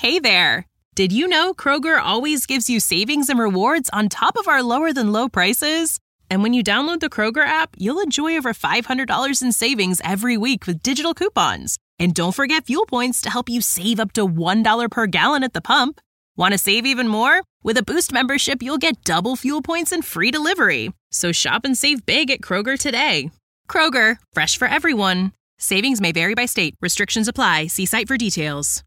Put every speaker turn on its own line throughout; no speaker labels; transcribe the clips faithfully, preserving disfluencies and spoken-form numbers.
Hey there! Did you know Kroger always gives you savings and rewards on top of our lower-than-low prices? And when you download the Kroger app, you'll enjoy over five hundred dollars in savings every week with digital coupons. And don't forget fuel points to help you save up to one dollar per gallon at the pump. Want to save even more? With a Boost membership, you'll get double fuel points and free delivery. So shop and save big at Kroger today. Kroger, fresh for everyone. Savings may vary by state. Restrictions apply. See site for details.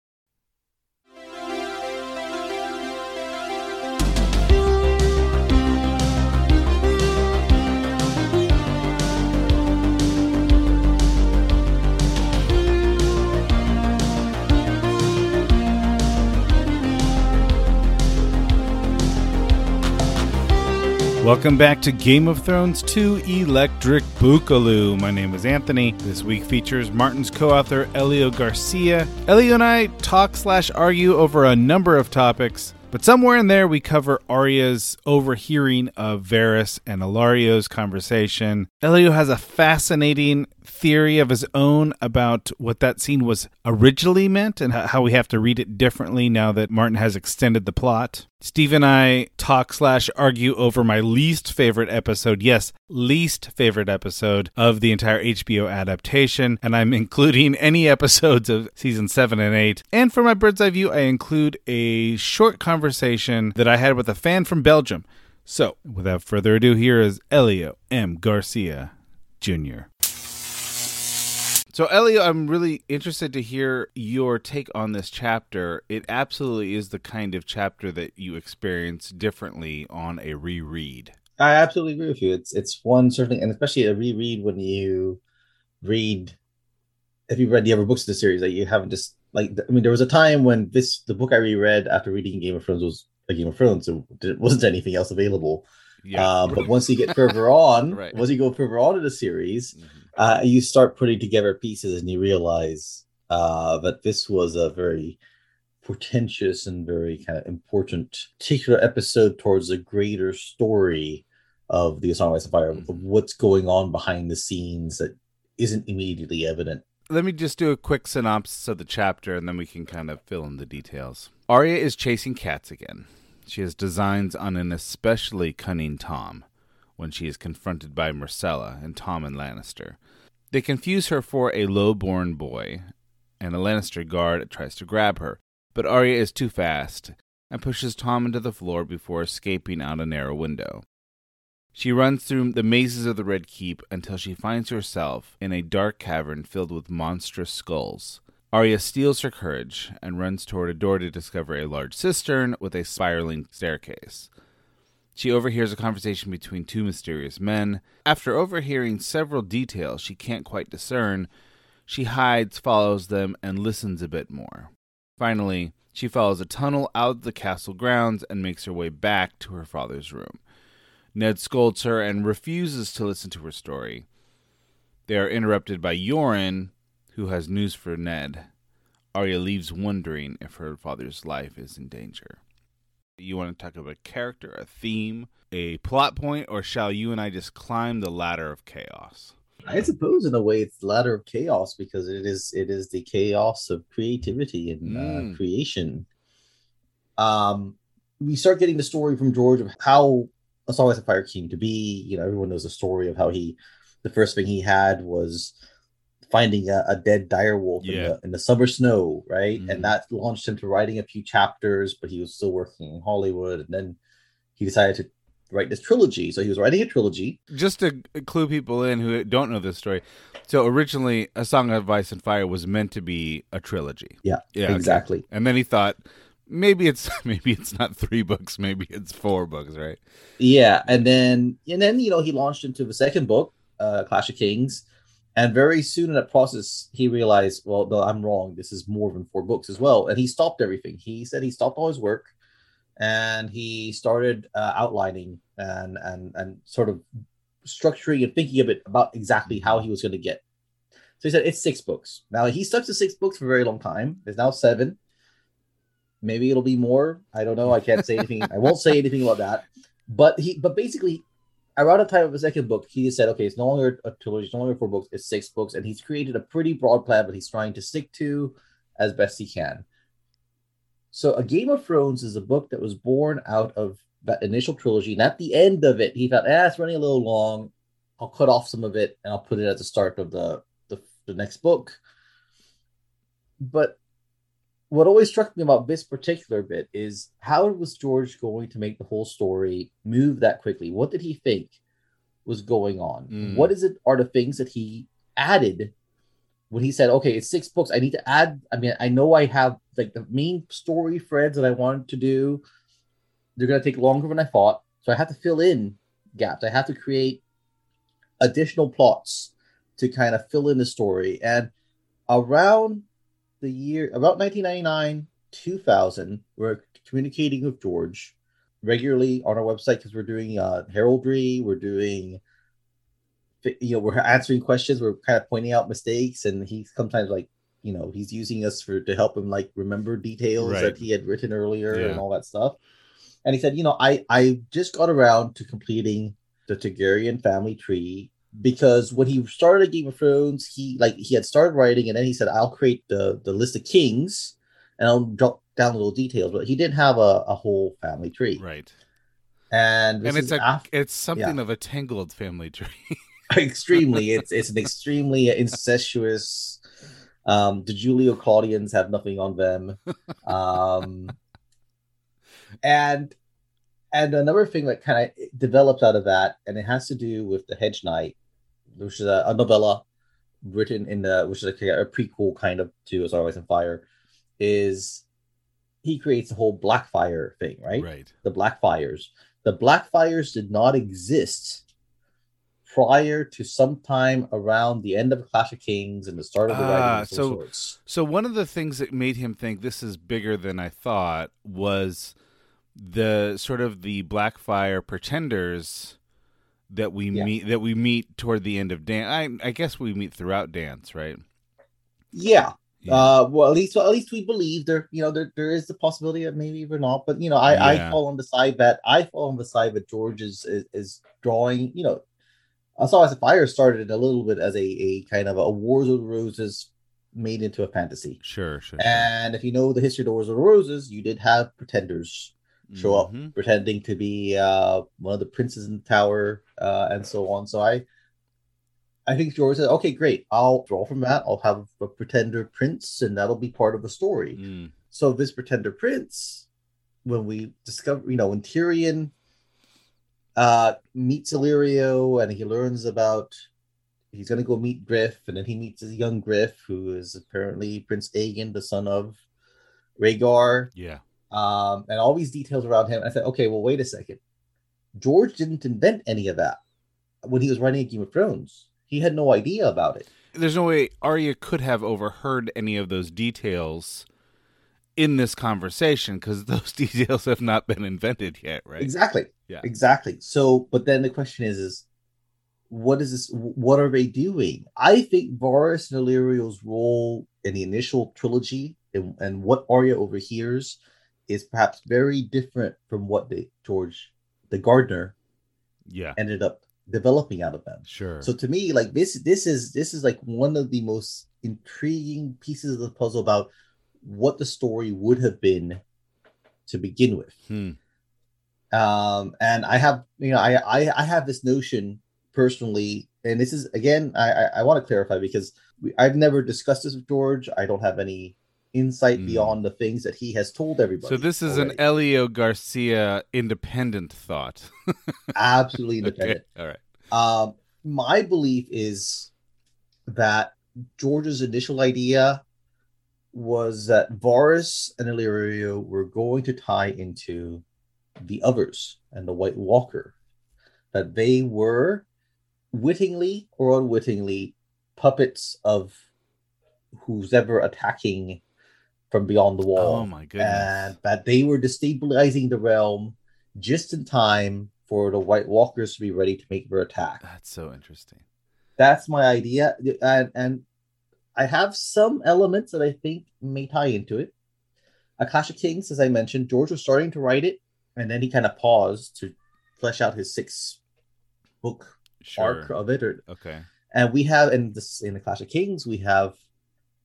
Welcome back to Game of Thrones two Electric Boogaloo. My name is Anthony. This week features Martin's co-author Elio Garcia. Elio and I talk slash argue over a number of topics, but somewhere in there we cover Arya's overhearing of Varys and Illario's conversation. Elio has a fascinating theory of his own about what that scene was originally meant and how we have to read it differently now that Martin has extended the plot. Steve and I talk slash argue over my least favorite episode, yes, least favorite episode of the entire H B O adaptation, and I'm including any episodes of season seven and eight. And for my bird's eye view, I include a short conversation that I had with a fan from Belgium. So, without further ado, here is Elio M. Garcia, Junior So, Elio, I'm really interested to hear your take on this chapter. It absolutely is the kind of chapter that you experience differently on a reread.
I absolutely agree with you. It's it's one certainly, and especially a reread when you read, if you've read the other books of the series, like you haven't just, like, I mean, there was a time when this, the book I reread after reading Game of Thrones was a Game of Thrones, so there wasn't anything else available. Yeah. Uh, but once you get further on, right. once you go further on in the series, mm-hmm. uh, you start putting together pieces and you realize uh, that this was a very portentous and very kind of important particular episode towards a greater story of the Song of Ice and Fire, mm-hmm. of what's going on behind the scenes that isn't immediately evident.
Let me just do a quick synopsis of the chapter and then we can kind of fill in the details. Arya is chasing cats again. She has designs on an especially cunning Tom when she is confronted by Myrcella and Tommen Lannister. They confuse her for a low-born boy, and a Lannister guard tries to grab her, but Arya is too fast and pushes Tom into the floor before escaping out a narrow window. She runs through the mazes of the Red Keep until she finds herself in a dark cavern filled with monstrous skulls. Arya steals her courage and runs toward a door to discover a large cistern with a spiraling staircase. She overhears a conversation between two mysterious men. After overhearing several details she can't quite discern, she hides, follows them, and listens a bit more. Finally, she follows a tunnel out of the castle grounds and makes her way back to her father's room. Ned scolds her and refuses to listen to her story. They are interrupted by Yoren, who has news for Ned. Arya leaves wondering if her father's life is in danger. You want to talk about a character, a theme, a plot point, or shall you and I just climb the ladder of chaos?
I suppose in a way it's the ladder of chaos because it is it is the chaos of creativity and mm. uh, creation. Um, we start getting the story from George of how A Song of Ice and Fire came to be. You know, everyone knows the story of how he, the first thing he had was finding a, a dead direwolf yeah. in, the, in the summer snow, right? Mm-hmm. And that launched him to writing a few chapters, but he was still working in Hollywood. And then he decided to write this trilogy. So he was writing a trilogy.
Just to clue people in who don't know this story. So originally, A Song of Ice and Fire was meant to be a trilogy.
Yeah, yeah exactly.
Okay. And then he thought, maybe it's maybe it's not three books, maybe it's four books, right?
Yeah, and then, and then you know, he launched into the second book, uh, Clash of Kings. And very soon in that process, he realized, well, no, I'm wrong. This is more than four books as well. And he stopped everything. He said he stopped all his work and he started uh, outlining and, and, and sort of structuring and thinking of it about exactly how he was going to get. So he said, it's six books. Now, he stuck to six books for a very long time. There's now seven. Maybe it'll be more. I don't know. I can't say anything. I won't say anything about that. But he, but basically, around the time of the second book, he just said, okay, it's no longer a trilogy, it's no longer four books, it's six books. And he's created a pretty broad plan that he's trying to stick to as best he can. So, A Game of Thrones is a book that was born out of that initial trilogy. And at the end of it, he thought, ah, it's running a little long. I'll cut off some of it and I'll put it at the start of the, the, the next book. But what always struck me about this particular bit is how was George going to make the whole story move that quickly? What did he think was going on?
Mm.
What is it are the things that he added when he said, okay, it's six books. I need to add. I mean, I know I have like the main story threads that I wanted to do. They're going to take longer than I thought. So I have to fill in gaps. I have to create additional plots to kind of fill in the story. And around the year, about nineteen ninety-nine, two thousand, we're communicating with George regularly on our website because we're doing uh, heraldry. We're doing, you know, we're answering questions. We're kind of pointing out mistakes. And he's sometimes like, you know, he's using us for to help him like remember details
Right.
that he had written earlier
Yeah.
and all that stuff. And he said, you know, I, I just got around to completing the Targaryen family tree because when he started Game of Thrones, he like he had started writing and then he said, I'll create the, the list of kings and I'll drop down little details. But he didn't have a, a whole family tree.
Right.
And,
And it's a
after,
it's something
yeah.
of a tangled family tree.
extremely. It's it's an extremely incestuous. Um, the Julio Claudians have nothing on them. Um, and and another thing that kind of develops out of that, and it has to do with the Hedge Knight, which is a, a novella written in the which is a, a prequel kind of to As Always in Fire, is he creates a whole Blackfire thing, right?
Right.
The Blackfires. The Blackfires did not exist prior to sometime around the end of Clash of Kings and the start of the
Ah,
Rising of
so-
Swords.
So one of the things that made him think this is bigger than I thought was the sort of the Blackfire pretenders that we
Yeah.
meet that we meet toward the end of Dan. I, I guess we meet throughout Dance, right?
Yeah.
Yeah.
Uh, well, at least, well, at least we believe there. You know, there, there is the possibility that maybe we're not. But you know, I,
Yeah.
I fall on the side that I fall on the side that George is is, is drawing. You know, I saw as a Fire started a little bit as a, a kind of a Wars of the Roses made into a fantasy.
Sure, sure, sure.
And if you know the history of the Wars of the Roses, you did have pretenders show
Mhm.
up pretending to be uh, one of the princes in the tower uh, and so on. So I, I think George said, okay, great. I'll draw from that. I'll have a pretender prince, and that'll be part of the story.
Mm.
So this pretender prince, when we discover, you know, when Tyrion uh, meets Illyrio and he learns about, he's going to go meet Griff, and then he meets his young Griff, who is apparently Prince Aegon, the son of Rhaegar,
Yeah.
um, and all these details around him. I said, okay, well, wait a second. George didn't invent any of that when he was writing Game of Thrones. He had no idea about it.
There's no way Arya could have overheard any of those details in this conversation because those details have not been invented yet, right?
Exactly.
Yeah.
Exactly. So, but then the question is, is what is this? What are they doing? I think Varys and Illyrio's role in the initial trilogy and, and what Arya overhears is perhaps very different from what the George, the gardener,
Yeah.
ended up developing out of them.
Sure.
So to me, like this, this is this is like one of the most intriguing pieces of the puzzle about what the story would have been to begin with.
Hmm.
Um, and I have, you know, I, I I have this notion personally, and this is again, I I, I want to clarify because we, I've never discussed this with George. I don't have any insight
Mm.
beyond the things that he has told everybody.
So this is
already.
an Elio Garcia independent thought.
Absolutely independent.
Okay. All right.
Um, my belief is that George's initial idea was that Varys and Illyrio were going to tie into the others and the White Walker, that they were wittingly or unwittingly puppets of who's ever attacking from beyond the wall.
Oh my goodness.
And that they were destabilizing the realm just in time for the White Walkers to be ready to make their attack.
That's so interesting.
That's my idea. And, and I have some elements that I think may tie into it. A Clash of Kings, as I mentioned, George was starting to write it, and then he kind of paused to flesh out his six book
Sure.
arc of it. Or,
Okay.
and we have in this in the Clash of Kings, we have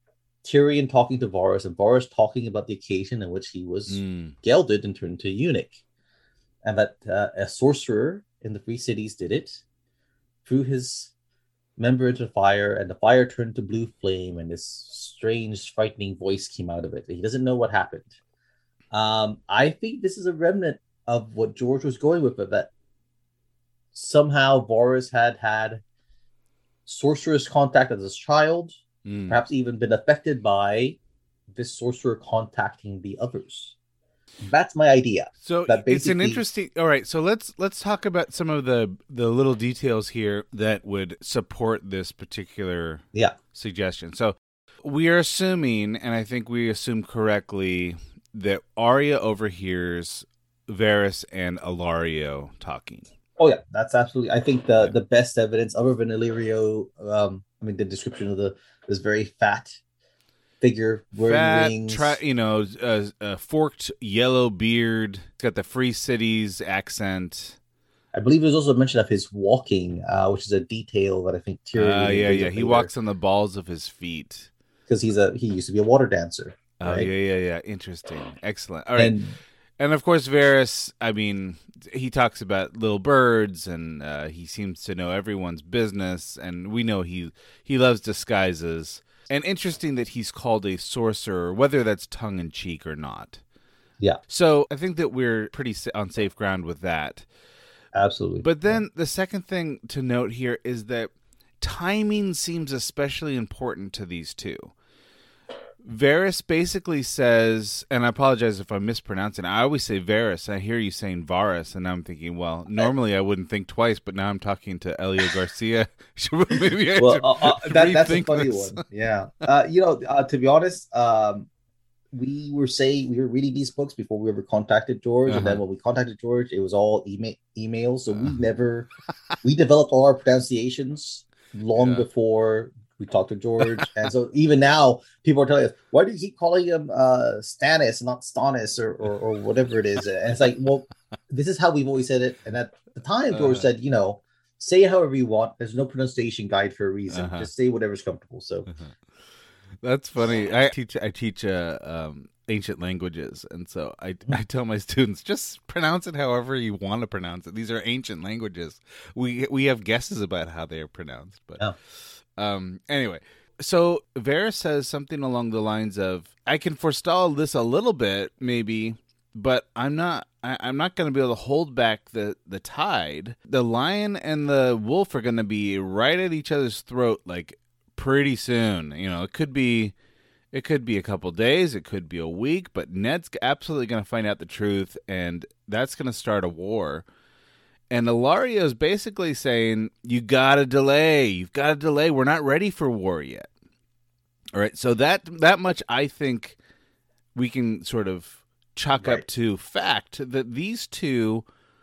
Tyrion talking to Varys, and Varys talking about the occasion in which he was
Mm.
gelded and turned into a eunuch, and that uh, a sorcerer in the Free Cities did it, threw his member into fire, and the fire turned to blue flame, and this strange, frightening voice came out of it. He doesn't know what happened. Um, I think this is a remnant of what George was going with, but that somehow Varys had had sorcerer's contact as a child,
Mm.
perhaps even been affected by this sorcerer contacting the others. That's my idea.
So
that
it's an
basically-
interesting. All right, so let's let's talk about some of the the little details here that would support this particular
Yeah.
suggestion. So we are assuming, and I think we assume correctly, that Arya overhears Varys and Ilario talking.
Oh yeah, that's absolutely. I think the the best evidence, other than Illyrio, um, I mean the description of the this very fat figure wearing
Fat,
rings.
tri- you know, a, a forked yellow beard. He's got the Free Cities accent.
I believe there's also a mention of his walking, uh, which is a detail that I think Tyrion.
Uh, yeah, yeah. He walks on the balls of his feet.
because he's a he used to be a water dancer.
Oh,
right?
yeah, yeah, yeah. Interesting. Excellent. All right.
And
And of course, Varys, I mean, he talks about little birds, and uh, he seems to know everyone's business, and we know he he loves disguises. And interesting that he's called a sorcerer, whether that's tongue-in-cheek or not.
yeah,
So I think that we're pretty sa- on safe ground with that.
absolutely.
But then the second thing to note here is that timing seems especially important to these two. Varys basically says, and I apologize if I'm mispronouncing it, I always say Varys, I hear you saying Varys, and I'm thinking, well, normally I wouldn't think twice, but now I'm talking to Elio Garcia. Maybe I
well,
should
uh, uh, that, that's a
rethink
funny
this.
one. Yeah, uh, you know, uh, to be honest, um, we were saying we were reading these books before we ever contacted George, and then
Uh-huh.
when we contacted George, it was all email emails. So we
Uh.
never we developed all our pronunciations long
Yeah.
before we talked to George, and so even now people are telling us, why do you keep calling him uh, Stannis, not Stannis, or, or or whatever it is? And it's like, well, this is how we've always said it. And at the time, George
Uh.
said, you know, say it however you want. There's no pronunciation guide for a reason.
Uh-huh.
Just say whatever's comfortable. So
That's funny. I teach I teach uh, um, ancient languages, and so I I tell my students, just pronounce it however you want to pronounce it. These are ancient languages. We we have guesses about how they are pronounced, but
Oh.
um anyway. So Varys says something along the lines of, "I can forestall this a little bit, maybe, but I'm not. I, I'm not going to be able to hold back the the tide. The lion and the wolf are going to be right at each other's throat, like pretty soon. You know, it could be, it could be a couple days, it could be a week, but Ned's absolutely going to find out the truth, and that's going to start a war." And Ilario is basically saying, you got to delay. You've got to delay. We're not ready for war yet. All right. So that that much, I think, we can sort of chalk
Right.
up to fact that these two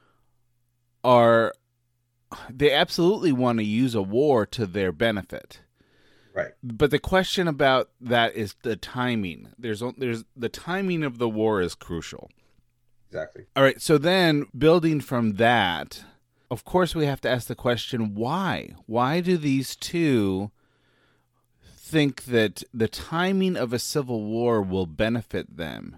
are, they absolutely want to use a war to their benefit.
right,
But the question about that is the timing. There's there's the timing of the war is crucial.
exactly.
All right, so then building from that, of course we have to ask the question, why? Why do these two think that the timing of a civil war will benefit them?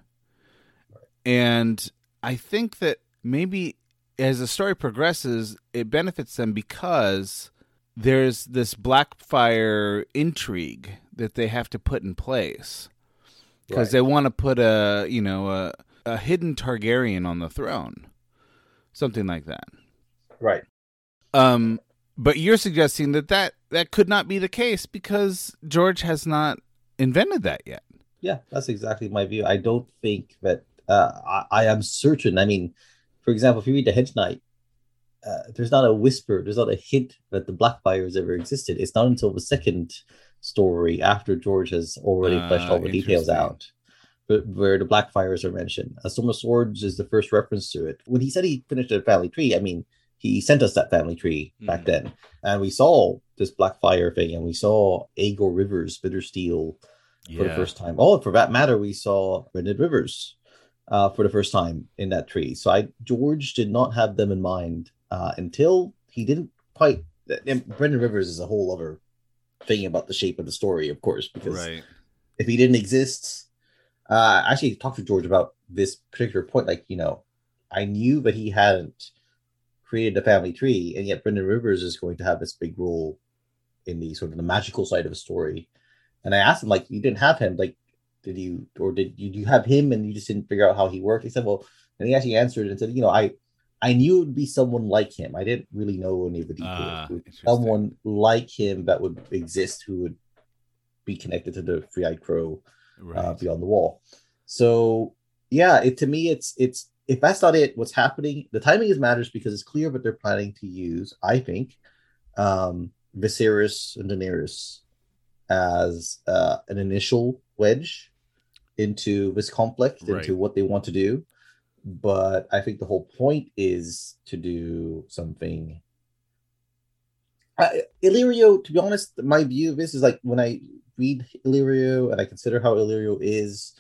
And I think that maybe as the story progresses, it benefits them because there's this Blackfire intrigue that they have to put in place. Because
Right.
they want to put a, you know, a a hidden Targaryen on the throne, something like that.
Right.
Um, but you're suggesting that, that that could not be the case because George has not invented that yet.
Yeah, that's exactly my view. I don't think that uh, I, I am certain. I mean, for example, if you read the Hedge Knight, uh, there's not a whisper, there's not a hint that the Blackfires ever existed. It's not until the second story, after George has already
Ah,
fleshed all the details
interesting.
out, but where the Blackfires are mentioned. A Storm of Swords is the first reference to it. When he said he finished a family tree, I mean, he sent us that family tree back
Mhm.
then, and we saw this Blackfire thing, and we saw Aegor Rivers, Bittersteel, for the first time. Oh, for that matter, we saw Brendan Rivers uh, for the first time in that tree. So I George did not have them in mind uh, until he didn't quite. And Brendan Rivers is a whole other thing about the shape of the story, of course, because
Right.
if he didn't exist, uh, I actually talked to George about this particular point. Like, you know, I knew that he hadn't created a family tree, and yet Brendan Rivers is going to have this big role in the sort of the magical side of a story. And I asked him, like, you didn't have him, like, did you, or did you, you have him and you just didn't figure out how he worked? He said, well, and he actually answered and said, you know, I, I knew it would be someone like him. I didn't really know any of the details. Uh, someone like him that would exist who would be connected to the Three-Eyed Crow right. uh, beyond the wall. So yeah, it to me, it's it's if that's not it, what's happening? The timing is matters because it's clear what they're planning to use. I think um, Viserys and Daenerys as uh, an initial wedge into this conflict, right. into what they want to do. But I think the whole point is to do something. Uh, Illyrio, to be honest, my view of this is like when I read Illyrio and I consider how Illyrio is,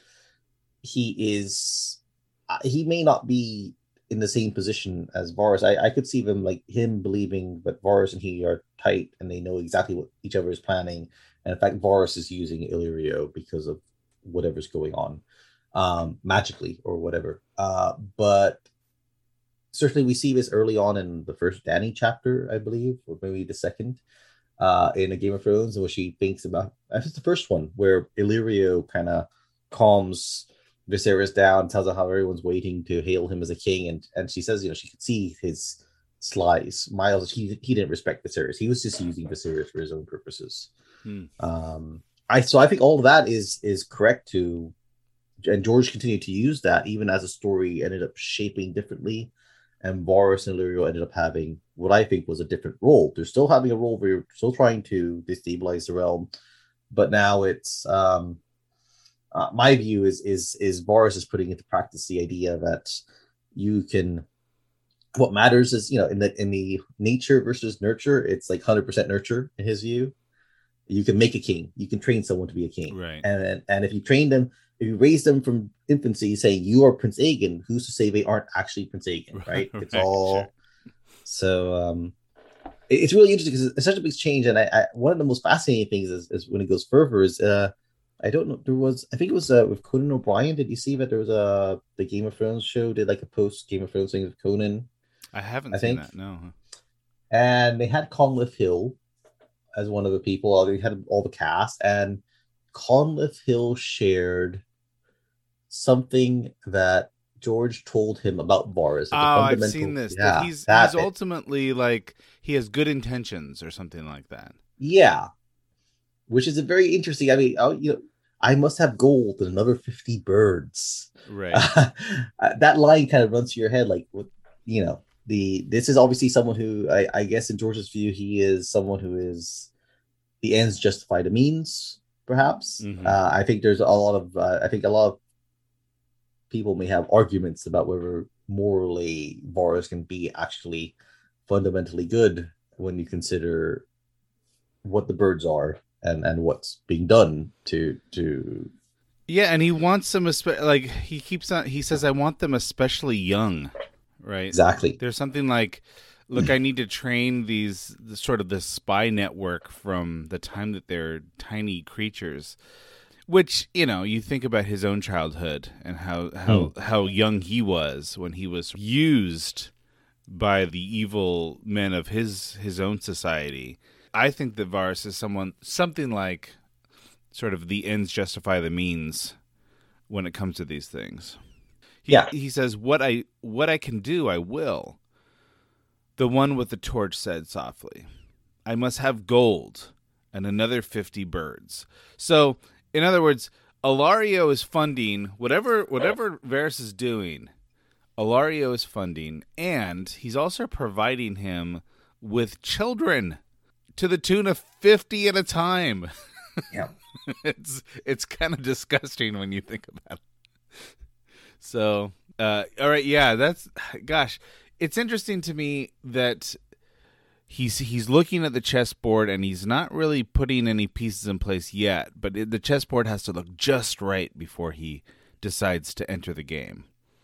he is, uh, he may not be in the same position as Varys. I, I could see them like him believing that Varys and he are tight and they know exactly what each other is planning. And in fact, Varys is using Illyrio because of whatever's going on. Um, magically or whatever. Uh, but certainly we see this early on in the first Dany chapter, I believe, or maybe the second, uh, in A Game of Thrones, where she thinks about, I think it's the first one, where Illyrio kind of calms Viserys down, tells her how everyone's waiting to hail him as a king, and and she says, you know, she could see his sly smiles. He, he didn't respect Viserys. He was just using Viserys for his own purposes. Hmm. Um, I so I think all of that is is correct to and George continued to use that even as a story ended up shaping differently. And Varys and Illyrio ended up having what I think was a different role. They're still having a role where you're still trying to destabilize the realm, but now it's um, uh, my view is is is Varys is putting into practice the idea that you can. What matters is, you know, in the in the nature versus nurture, it's like one hundred percent nurture in his view. You can make a king. You can train someone to be a king,
right?
And and if you train them, if you raise them from infancy, saying you are Prince Aegon, who's to say they aren't actually Prince Aegon, right? It's right, all sure. So. Um, it, it's really interesting because it's such a big change, and I, I one of the most fascinating things is, is when it goes further is uh, I don't know. There was I think it was uh, with Conan O'Brien. Did you see that there was a the Game of Thrones show did like a post Game of Thrones thing with Conan?
I haven't
I
seen
think.
that. No.
And they had Conleth Hill as one of the people. They had all the cast, and Conleth Hill shared something that George told him about Varys.
Like oh, I've seen this. Yeah, that he's that he's ultimately like he has good intentions or something like that.
Yeah, which is a very interesting. I mean, oh, you know, I must have gold and another fifty birds.
Right.
Uh, that line kind of runs through your head, like, what, you know. The this is obviously someone who I, I guess in George's view he is someone who is the ends justify the means, perhaps. Mm-hmm. Uh, I think there's a lot of uh, I think a lot of people may have arguments about whether morally Varys can be actually fundamentally good when you consider what the birds are and, and what's being done to to.
Yeah, and he wants them espe- like he keeps on. He says, "I want them especially young." Right.
Exactly.
There's something like, look, I need to train these the, sort of the spy network from the time that they're tiny creatures, which, you know, you think about his own childhood and how how, mm. how young he was when he was used by the evil men of his his own society. I think that Varys is someone something like sort of the ends justify the means when it comes to these things. He,
yeah,
he says, "What I what I can do, I will." The one with the torch said softly, "I must have gold and another fifty birds." So, in other words, Ilario is funding whatever whatever Varys is doing. Ilario is funding, and he's also providing him with children to the tune of fifty at a time.
Yeah,
it's it's kind of disgusting when you think about it. So, uh, all right, yeah, that's, gosh, it's interesting to me that he's he's looking at the chessboard and he's not really putting any pieces in place yet, but it, the chessboard has to look just right before he decides to enter the game.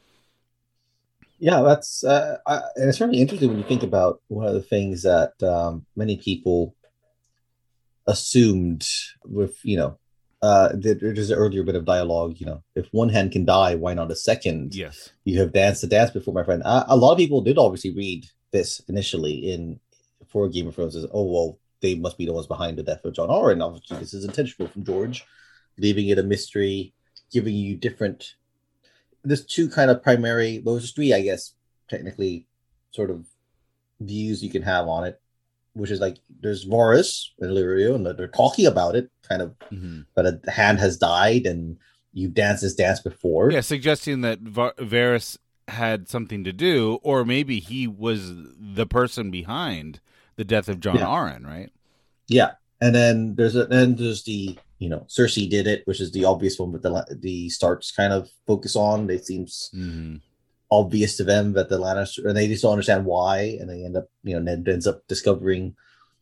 Yeah, that's, uh, I, and it's really interesting when you think about one of the things that um, many people assumed with, you know, uh, there's an earlier bit of dialogue. You know, if one hand can die, why not a second?
Yes.
You have danced the dance before, my friend. Uh, a lot of people did obviously read this initially in for Game of Thrones as, oh well, they must be the ones behind the death of John Arryn. Obviously, this is intentional from George, leaving it a mystery, giving you different. There's two kind of primary. Those three, I guess, technically, sort of views you can have on it, which is like there's Varys and Illyrio, and they're talking about it, kind of, mm-hmm. but a hand has died, and you've danced this dance before.
Yeah, suggesting that Var- Varys had something to do, or maybe he was the person behind the death of John yeah. Arryn, right?
Yeah, and then there's a then there's the you know Cersei did it, which is the obvious one, but the the Starks kind of focus on. It seems mm-hmm. obvious to them that the Lannister, and they just don't understand why, and they end up you know Ned ends up discovering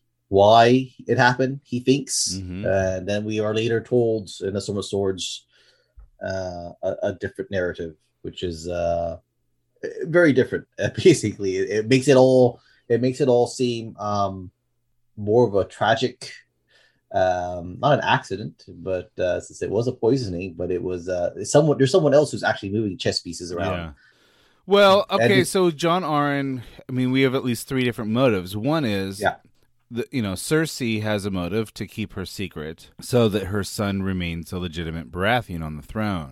why it happened. He thinks, mm-hmm. and then we are later told in the Song of Swords uh, a, a different narrative, which is uh, very different. Basically, it, it makes it all it makes it all seem um, more of a tragic. Um, not an accident, but uh, since it was a poisoning, but it was uh, someone. There's someone else who's actually moving chess pieces around.
Yeah. Well, okay, so John Arryn. I mean, we have at least three different motives. One is,
yeah.
the, you know, Cersei has a motive to keep her secret so that her son remains a legitimate Baratheon on the throne.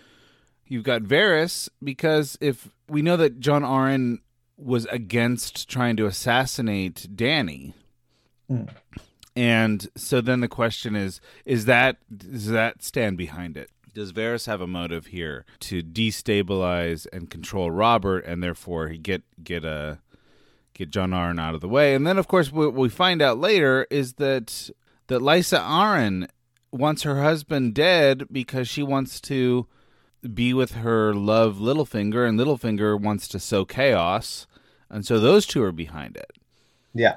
You've got Varys because if we know that John Arryn was against trying to assassinate Dany. Mm. And so then the question is, is that does that stand behind it? Does Varys have a motive here to destabilize and control Robert, and therefore he get get a get John Arryn out of the way? And then, of course, what we find out later is that that Lysa Arryn wants her husband dead because she wants to be with her love Littlefinger, and Littlefinger wants to sow chaos, and so those two are behind it.
Yeah.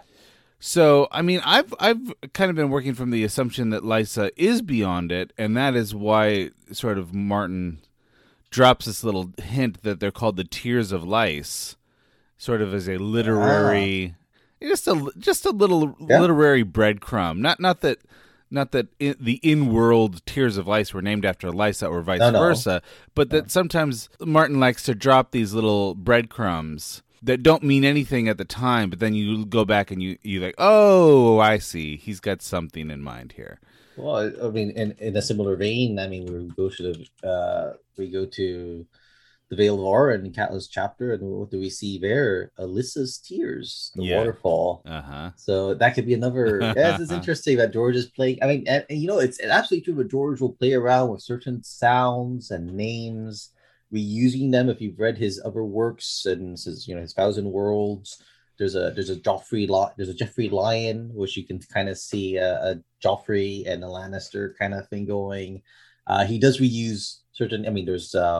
So, I mean, I've I've kind of been working from the assumption that Lysa is beyond it, and that is why sort of Martin drops this little hint that they're called the Tears of Lys, sort of as a literary, ah. just a just a little yeah. literary breadcrumb. Not not that not that in, the in-world Tears of Lys were named after Lysa or vice no, no. versa, but that no. sometimes Martin likes to drop these little breadcrumbs that don't mean anything at the time, but then you go back and you you like, oh, I see, he's got something in mind here.
Well, I mean, in, in a similar vein, I mean, we go to the uh, we go to the Vale of Arryn in Catelyn's chapter, and what do we see there? Alyssa's tears, the yeah. waterfall.
Uh-huh.
So that could be another. Yeah, it's interesting that George is playing. I mean, and, and you know, it's absolutely true. But George will play around with certain sounds and names, reusing them. If you've read his other works and his, you know, his Thousand Worlds, there's a there's a Joffrey there's a Jeffrey Lion, which you can kind of see a, a Joffrey and a Lannister kind of thing going. Uh, he does reuse certain. I mean, there's uh,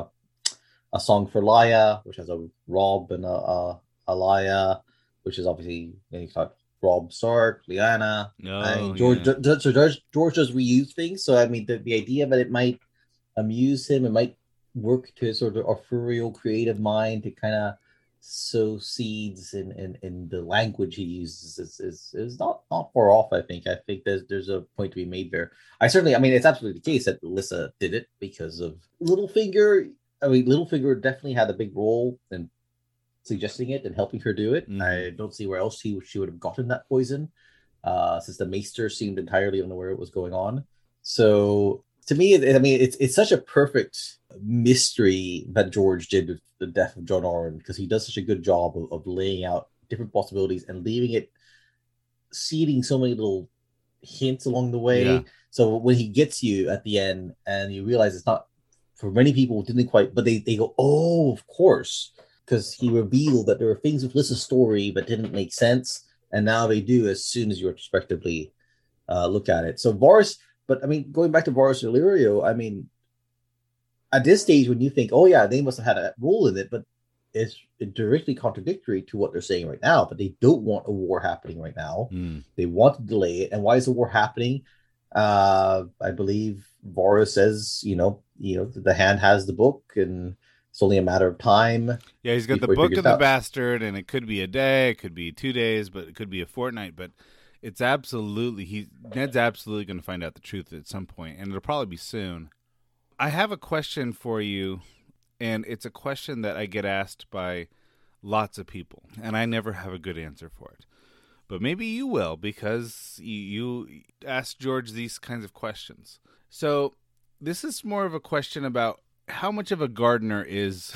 a song for Lya, which has a Robb and a, a, a Lya, which is obviously, you know, you talk Robb Stark, Lyanna.
No,
I mean, George
yeah.
does, so George, George does reuse things. So I mean, the, the idea that it might amuse him, it might work to his sort of authorial creative mind to kind of sow seeds in, in, in the language he uses is, is, is not, not far off, I think. I think there's there's a point to be made there. I certainly, I mean, it's absolutely the case that Alyssa did it because of Littlefinger. I mean, Littlefinger definitely had a big role in suggesting it and helping her do it. Mm. I don't see where else he, she would have gotten that poison, uh, since the Maester seemed entirely unaware what was going on. So to me, I mean, it's it's such a perfect mystery that George did with the death of John Arryn, because he does such a good job of, of laying out different possibilities and leaving it, seeding so many little hints along the way. Yeah. So when he gets you at the end and you realize it's not, for many people, didn't quite, but they, they go, oh, of course, because he revealed that there were things with Lyssa's story that didn't make sense, and now they do as soon as you retrospectively uh, look at it. So Varys, but I mean, going back to Varys and Illyrio, I mean, at this stage, when you think, oh yeah, they must have had a role in it, but it's directly contradictory to what they're saying right now. But they don't want a war happening right now. Mm. They want to delay it. And why is the war happening? Uh, I believe Varys says, you know, you know, the hand has the book, and it's only a matter of time.
Yeah, he's got the book and the bastard, and it could be a day, it could be two days, but it could be a fortnight. But It's absolutely he. Ned's absolutely going to find out the truth at some point, and it'll probably be soon. I have a question for you, and it's a question that I get asked by lots of people, and I never have a good answer for it. But maybe you will, because you, you ask George these kinds of questions. So this is more of a question about how much of a gardener is...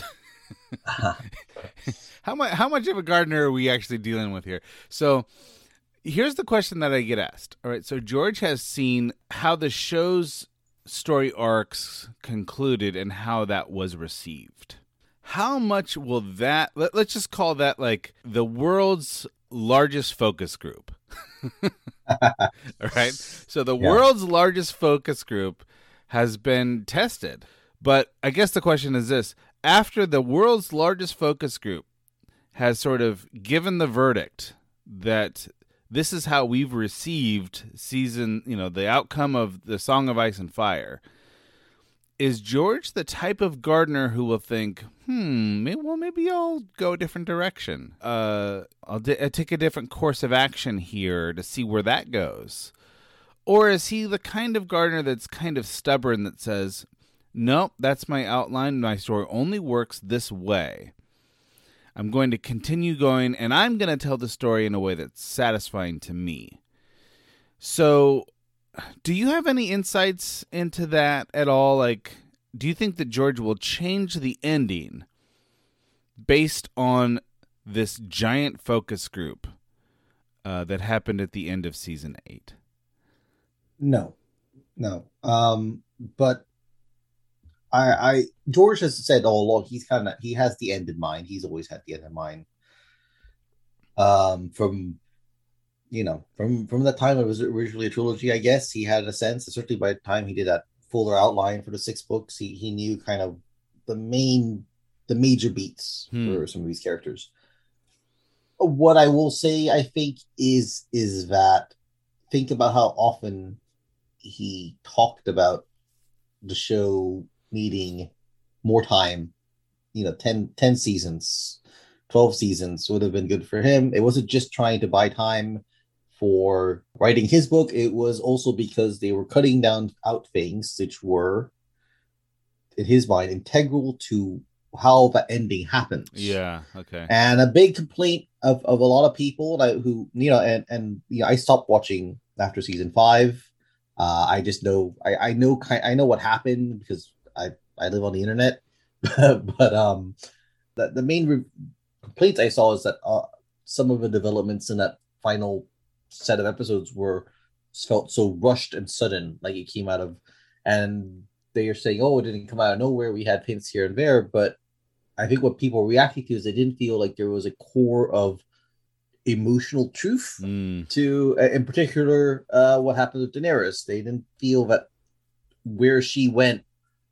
how much how much of a gardener are we actually dealing with here? So here's the question that I get asked. All right, so George has seen how the show's story arcs concluded and how that was received. How much will that, let, let's just call that like the world's largest focus group. All right. So the yeah. world's largest focus group has been tested. But I guess the question is this: after the world's largest focus group has sort of given the verdict that this is how we've received season, you know, the outcome of the Song of Ice and Fire, is George the type of gardener who will think, hmm, maybe, well, maybe I'll go a different direction. Uh, I'll, di- I'll take a different course of action here to see where that goes. Or is he the kind of gardener that's kind of stubborn that says, nope, that's my outline. My story only works this way. I'm going to continue going, and I'm going to tell the story in a way that's satisfying to me. So, do you have any insights into that at all? Like, do you think that George will change the ending based on this giant focus group uh, that happened at the end of season eight?
No, no. Um, but I, I, George has said all along he's kind of he has the end in mind. He's always had the end in mind. Um, from you know, from from the time it was originally a trilogy, I guess he had a sense. Certainly by the time he did that fuller outline for the six books, he he knew kind of the main, the major beats hmm. for some of these characters. What I will say, I think, is is that think about how often he talked about the show needing more time. You know, ten, ten seasons, twelve seasons would have been good for him. It wasn't just trying to buy time for writing his book. It was also because they were cutting down out things which were, in his mind, integral to how the ending happens.
Yeah, okay.
And a big complaint of, of a lot of people like, who, you know, and, and you know, I stopped watching after season five. Uh, I just know, I, I know, I know what happened because I, I live on the internet. But um, the, the main re- complaints I saw is that uh, some of the developments in that final set of episodes were felt so rushed and sudden, like it came out of, and they are saying, oh, it didn't come out of nowhere. We had hints here and there, but I think what people were reacting to is they didn't feel like there was a core of emotional truth mm. to, uh, in particular, uh, what happened with Daenerys. They didn't feel that where she went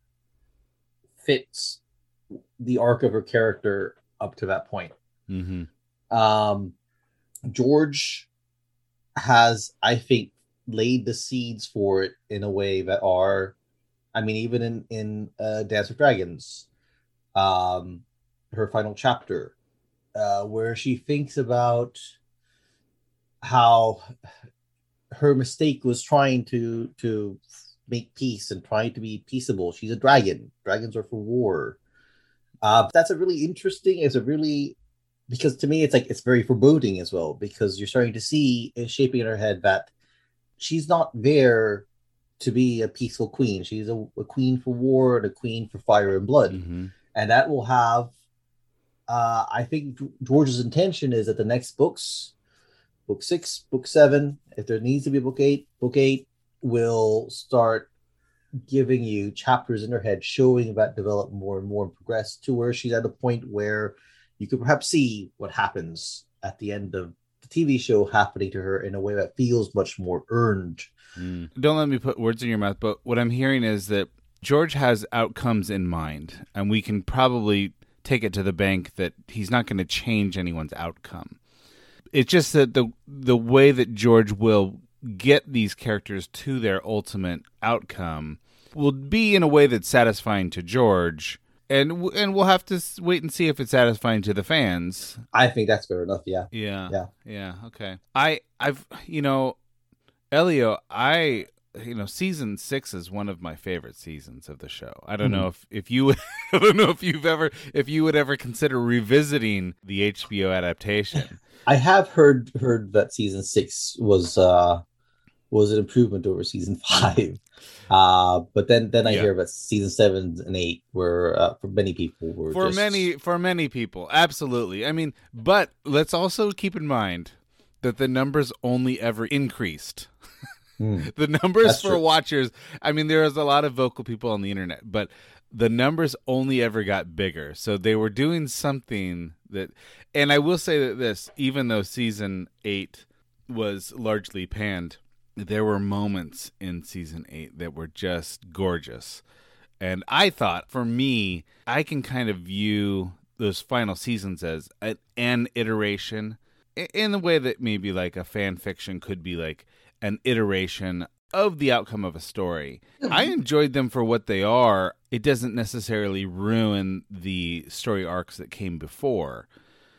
fits the arc of her character up to that point.
Mm-hmm.
Um, George has, I think, laid the seeds for it in a way that are, I mean, even in, in uh, Dance with Dragons, um, her final chapter, uh, where she thinks about how her mistake was trying to to make peace and trying to be peaceable. She's a dragon. Dragons are for war. Uh, that's a really interesting, it's a really, because to me, it's like, it's very foreboding as well, because you're starting to see it shaping in her head that she's not there to be a peaceful queen. She's a, a queen for war and a queen for fire and blood.
Mm-hmm.
And that will have, uh, I think George's intention is that the next books, book six, book seven, if there needs to be book eight, book eight will start giving you chapters in her head, showing that develop more and more and progress to where she's at a point where you could perhaps see what happens at the end of the T V show happening to her in a way that feels much more earned.
Mm. Don't let me put words in your mouth, but what I'm hearing is that George has outcomes in mind, and we can probably take it to the bank that he's not going to change anyone's outcome. It's just that the the way that George will get these characters to their ultimate outcome will be in a way that's satisfying to George, And w- and we'll have to s- wait and see if it's satisfying to the fans.
I think that's fair enough. Yeah.
Yeah.
Yeah.
Yeah. Okay. I I've you know, Elio, I you know, season six is one of my favorite seasons of the show. I don't
Mhm.
know if if you I don't know if you've ever if you would ever consider revisiting the H B O adaptation.
I have heard heard that season six was uh was an improvement over season five. Uh, but then then I
Yeah.
hear about season seven and eight were uh, for many people were
For
just...
many for many people, absolutely. I mean, but let's also keep in mind that the numbers only ever increased.
Mm.
The numbers
That's
for
true.
watchers, I mean, there is a lot of vocal people on the internet, but the numbers only ever got bigger. So they were doing something that, and I will say that this, even though season eight was largely panned, there were moments in season eight that were just gorgeous. And I thought, for me, I can kind of view those final seasons as an, an iteration i- in the way that maybe like a fan fiction could be like an iteration of the outcome of a story. I enjoyed them for what they are. It doesn't necessarily ruin the story arcs that came before.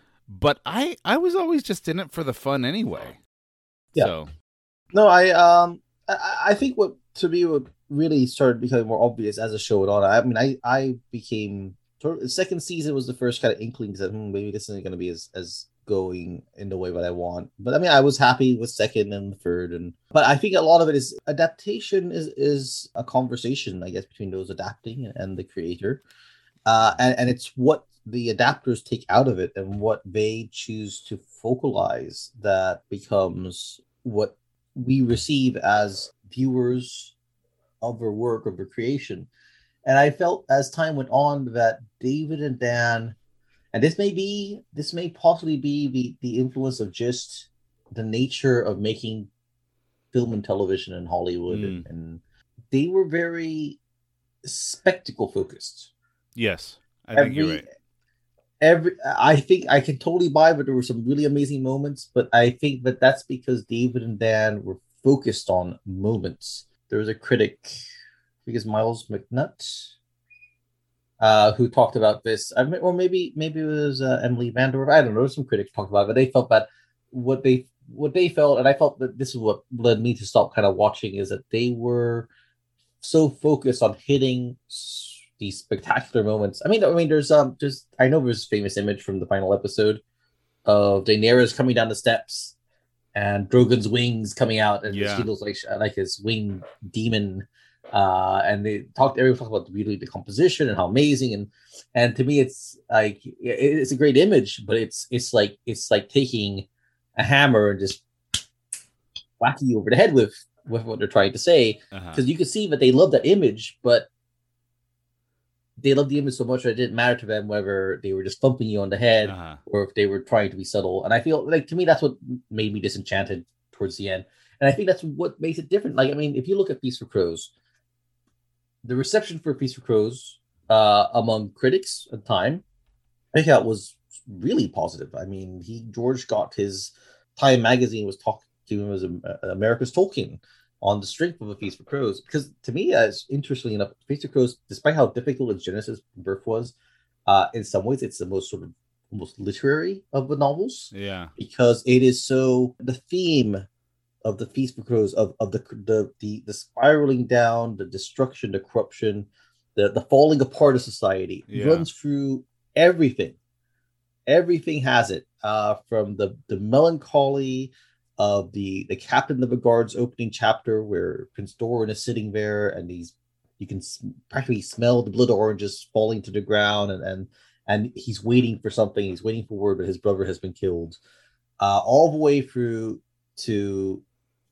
But I, I was always just in it for the fun anyway.
Yeah.
So,
No, I um I, I think what to me what really started becoming more obvious as the show went on. I mean, I I became the second season was the first kind of inklings that hmm, maybe this isn't going to be as as going in the way that I want. But I mean, I was happy with second and third, and but I think a lot of it is adaptation is is a conversation, I guess, between those adapting and the creator, uh, and and it's what the adapters take out of it and what they choose to focalize that becomes what we receive as viewers of their work, of their creation. And I felt as time went on that David and Dan, and this may be, this may possibly be the, the influence of just the nature of making film and television in Hollywood.
Mm.
And they were very spectacle focused.
yes, I think
Every,
you're right.
every, I think I can totally buy, but there were some really amazing moments. But I think that that's because David and Dan were focused on moments. There was a critic, I think it's Miles McNutt, uh, who talked about this, I mean, or maybe maybe it was uh, Emily Vanderwerf. I don't know. Some critics talked about it, but they felt that what they what they felt, and I felt that this is what led me to stop kind of watching, is that they were so focused on hitting s- these spectacular moments. I mean, I mean, there's um, just I know there's a famous image from the final episode of Daenerys coming down the steps and Drogon's wings coming out, and
Yeah.
she looks like like his winged demon. Uh, and they talked. Everyone talked about the beauty of the composition and how amazing. And and to me, it's like it, it's a great image, but it's it's like it's like taking a hammer and just whacking you over the head with with what they're trying to say.
Uh-huh.
Because you can see that they love that image, but they love the image so much that it didn't matter to them whether they were just thumping you on the head
Uh-huh.
or if they were trying to be subtle. And I feel like, to me, that's what made me disenchanted towards the end. And I think that's what makes it different. Like, I mean, if you look at Feast for Crows, the reception for Feast for Crows uh, among critics at the time, I think that was really positive. I mean, he George got his Time magazine was talking to him as a, America's Tolkien on the strength of A Feast for Crows. Because to me, as interestingly enough, Feast for Crows, despite how difficult its genesis birth was, uh, in some ways it's the most sort of almost literary of the novels,
Yeah.
because it is so the theme of the Feast for Crows, of, of the, the the the spiraling down, the destruction, the corruption, the the falling apart of society,
Yeah.
runs through everything. Everything has it, uh, from the the melancholy of the the captain of the guard's opening chapter, where Prince Doran is sitting there, and he's you can s- practically smell the blood oranges falling to the ground, and and and he's waiting for something. He's waiting for word that his brother has been killed, uh, all the way through to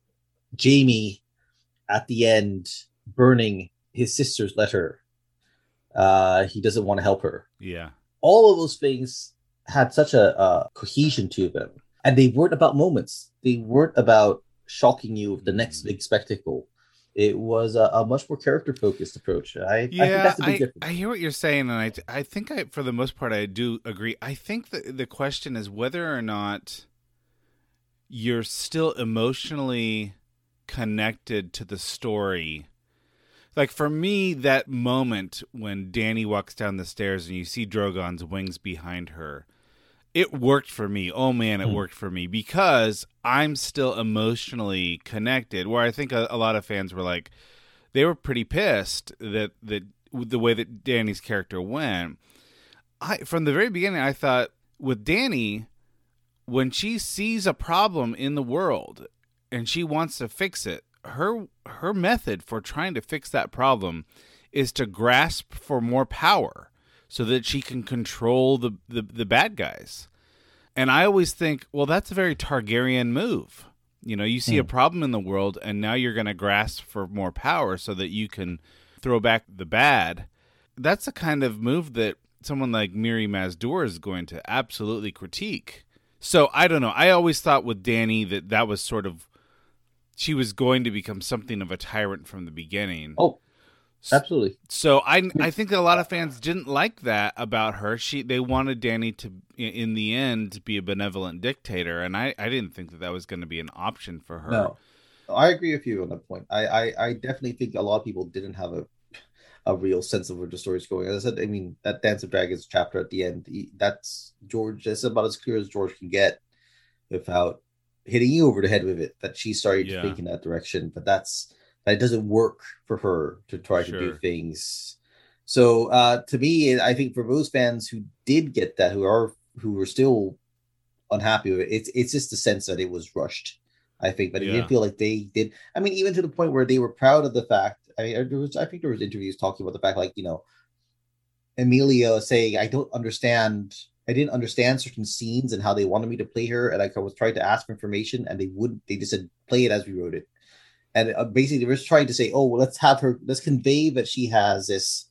Jamie at the end burning his sister's letter. Uh, he doesn't want to help her.
Yeah.
All of those things had such a, a cohesion to them, and they weren't about moments. They weren't about shocking you with the next big spectacle. It was a, a much more character focused approach. I, I think
Yeah,
that's a big
I,
difference.
I hear what you're saying, and I, I think I, for the most part, I do agree. I think that the question is whether or not you're still emotionally connected to the story Like, for me, that moment when Dany walks down the stairs and you see Drogon's wings behind her, it worked for me. Oh, man, it mm. worked for me because I'm still emotionally connected, where I think a, a lot of fans were like, they were pretty pissed that, that the way that Dany's character went. I From the very beginning, I thought with Dany, when she sees a problem in the world and she wants to fix it, her her method for trying to fix that problem is to grasp for more power so that she can control the, the, the bad guys. And I always think, well, that's a very Targaryen move. You know, you see mm. a problem in the world and now you're going to grasp for more power so that you can throw back the bad. That's a kind of move that someone like Mirri Maz Duur is going to absolutely critique. So I don't know. I always thought with Dany that that was sort of, she was going to become something of a tyrant from the beginning.
Oh, absolutely.
So I I think that a lot of fans didn't like that about her. She They wanted Dany to, in the end, to be a benevolent dictator, and I, I didn't think that that was going to be an option for her.
No, I agree with you on that point. I, I, I definitely think a lot of people didn't have a a real sense of where the story's going. As I said, I mean, that Dance of Dragons chapter at the end, that's George, that's about as clear as George can get without hitting you over the head with it, that she started yeah. to think in that direction. But that's, that doesn't work for her to try sure. to do things. So uh, to me, I think for those fans who did get that, who are, who were still unhappy with it, it's, it's just the sense that it was rushed. I think, but it yeah. didn't feel like they did. I mean, even to the point where they were proud of the fact. I mean, there was, I think there was interviews talking about the fact, like, you know, Emilia saying, "I don't understand. I didn't understand certain scenes and how they wanted me to play her, and like I was trying to ask for information, and they wouldn't. They just said play it as we wrote it." And uh, basically, they were just trying to say, "Oh, well, let's have her. Let's convey that she has this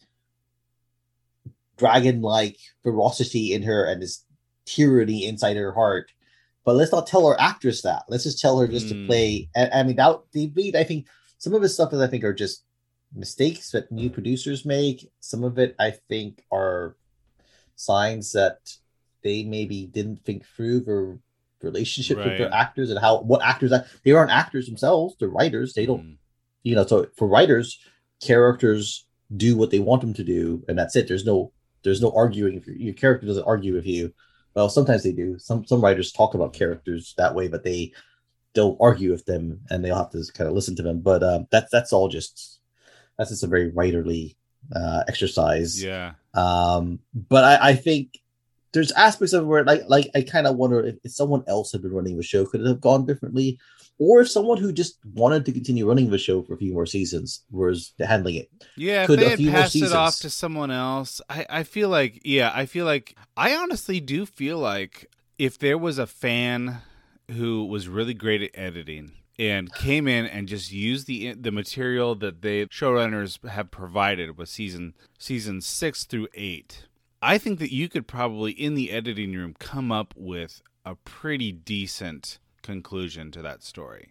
dragon-like ferocity in her and this tyranny inside her heart." But let's not tell our actress that. Let's just tell her just mm. to play. And I mean, that they made, I think, some of his stuff that I think are just mistakes that new producers make. Some of it, I think, are signs that they maybe didn't think through their relationship right. with their actors and how what actors are. They aren't actors themselves. They're writers. They don't, mm. you know. So for writers, characters do what they want them to do, and that's it. There's no, there's no arguing. If your, your character doesn't argue with you. Well, sometimes they do. Some some writers talk about characters that way, but they don't argue with them, and they'll have to kind of listen to them. But um, that's that's all just that's just a very writerly uh, exercise.
Yeah.
Um, but I, I think there's aspects of it where, like, like I kind of wonder if, if someone else had been running the show, could it have gone differently, or if someone who just wanted to continue running the show for a few more seasons was handling it.
Yeah, if they had passed it off to someone else, I, I feel like, yeah, I feel like, I honestly do feel like if there was a fan who was really great at editing and came in and just used the the material that the showrunners have provided with season season six through eight, I think that you could probably, in the editing room, come up with a pretty decent conclusion to that story.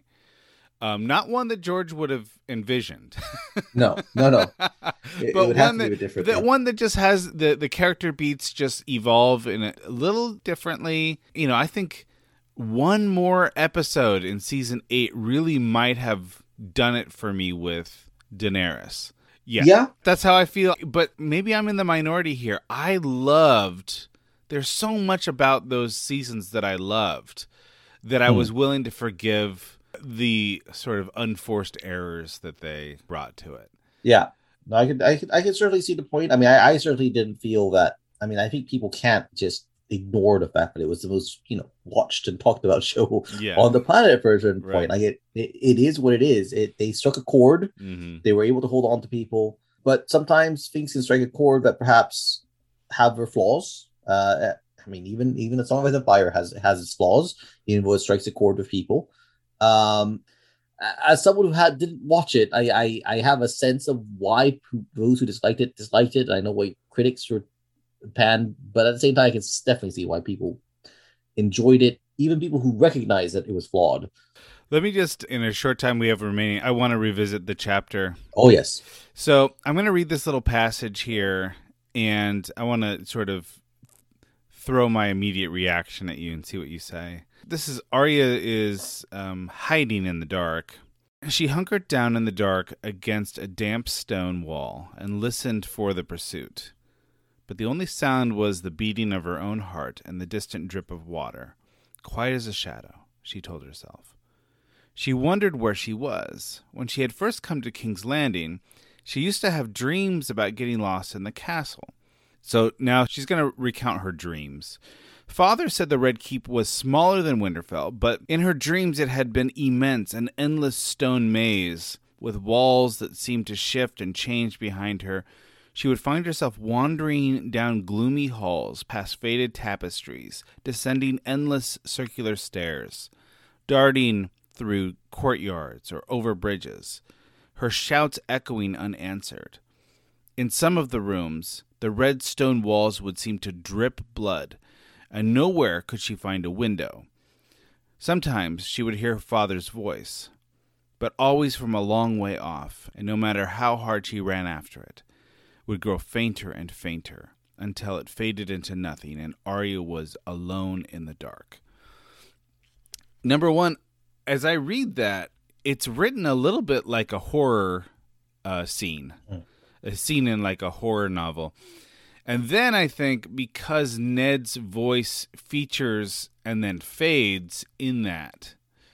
Um, not one that George would have envisioned.
no, no, no. It,
but
it
one that, that yeah. one that just has the, the character beats just evolve in a, a little differently. You know, I think one more episode in season eight really might have done it for me with Daenerys. Yeah,
yeah,
that's how I feel. But maybe I'm in the minority here. I loved, there's so much about those seasons that I loved that I hmm. was willing to forgive the sort of unforced errors that they brought to it.
Yeah, no, I could, I could, I could certainly see the point. I mean, I, I certainly didn't feel that. I mean, I think people can't just ignore the fact that it was the most, you know, watched and talked about show yeah. on the planet for a certain right. point. Like it, it, it is what it is. It they struck a chord.
Mm-hmm.
They were able to hold on to people, but sometimes things can strike a chord that perhaps have their flaws. Uh, I mean, even even a Song of Ice and Fire has has its flaws, even though it strikes a chord with people. Um, as someone who had didn't watch it, I, I I have a sense of why those who disliked it disliked it. I know why critics were panned, but at the same time, I can definitely see why people enjoyed it, even people who recognize that it was flawed.
Let me just, in a short time we have remaining, I want to revisit the chapter.
Oh, yes.
So I'm going to read this little passage here, and I want to sort of throw my immediate reaction at you and see what you say. This is, Arya is um, hiding in the dark, She hunkered down in the dark against a damp stone wall and listened for the pursuit. But the only sound was the beating of her own heart and the distant drip of water. Quiet as a shadow, she told herself. She wondered where she was. When she had first come to King's Landing, she used to have dreams about getting lost in the castle. So now she's going to recount her dreams. Father said the Red Keep was smaller than Winterfell, but in her dreams it had been immense, an endless stone maze, with walls that seemed to shift and change behind her. She would find herself wandering down gloomy halls, past faded tapestries, descending endless circular stairs, darting through courtyards or over bridges, her shouts echoing unanswered. In some of the rooms, the red stone walls would seem to drip blood, and nowhere could she find a window. Sometimes she would hear her father's voice, but always from a long way off, and no matter how hard she ran after it, would grow fainter and fainter until it faded into nothing and Arya was alone in the dark. Number one, as I read that, it's written a little bit like a horror uh, scene, mm. a scene in like a horror novel. And then I think because Ned's voice features and then fades in that,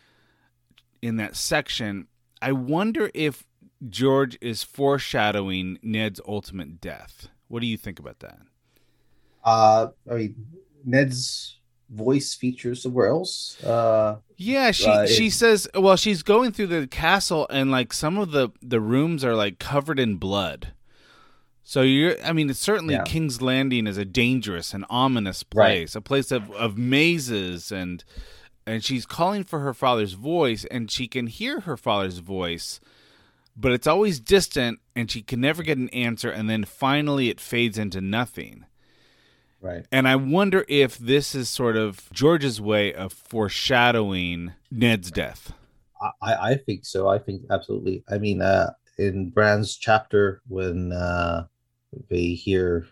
in that section, I wonder if George is foreshadowing Ned's ultimate death. What do you think about that?
Uh, I mean, Ned's voice features somewhere else. Uh,
yeah, she
uh,
she
it,
says, well, she's going through the castle and like some of the, the rooms are like covered in blood. So you're, I mean, it's certainly yeah. King's Landing is a dangerous and ominous place, right. a place of, of mazes, and and she's calling for her father's voice, and she can hear her father's voice, but it's always distant, and she can never get an answer, and then finally it fades into nothing.
Right.
And I wonder if this is sort of George's way of foreshadowing Ned's death.
I, I think so. I think absolutely. I mean, uh, in Bran's chapter, when uh, they hear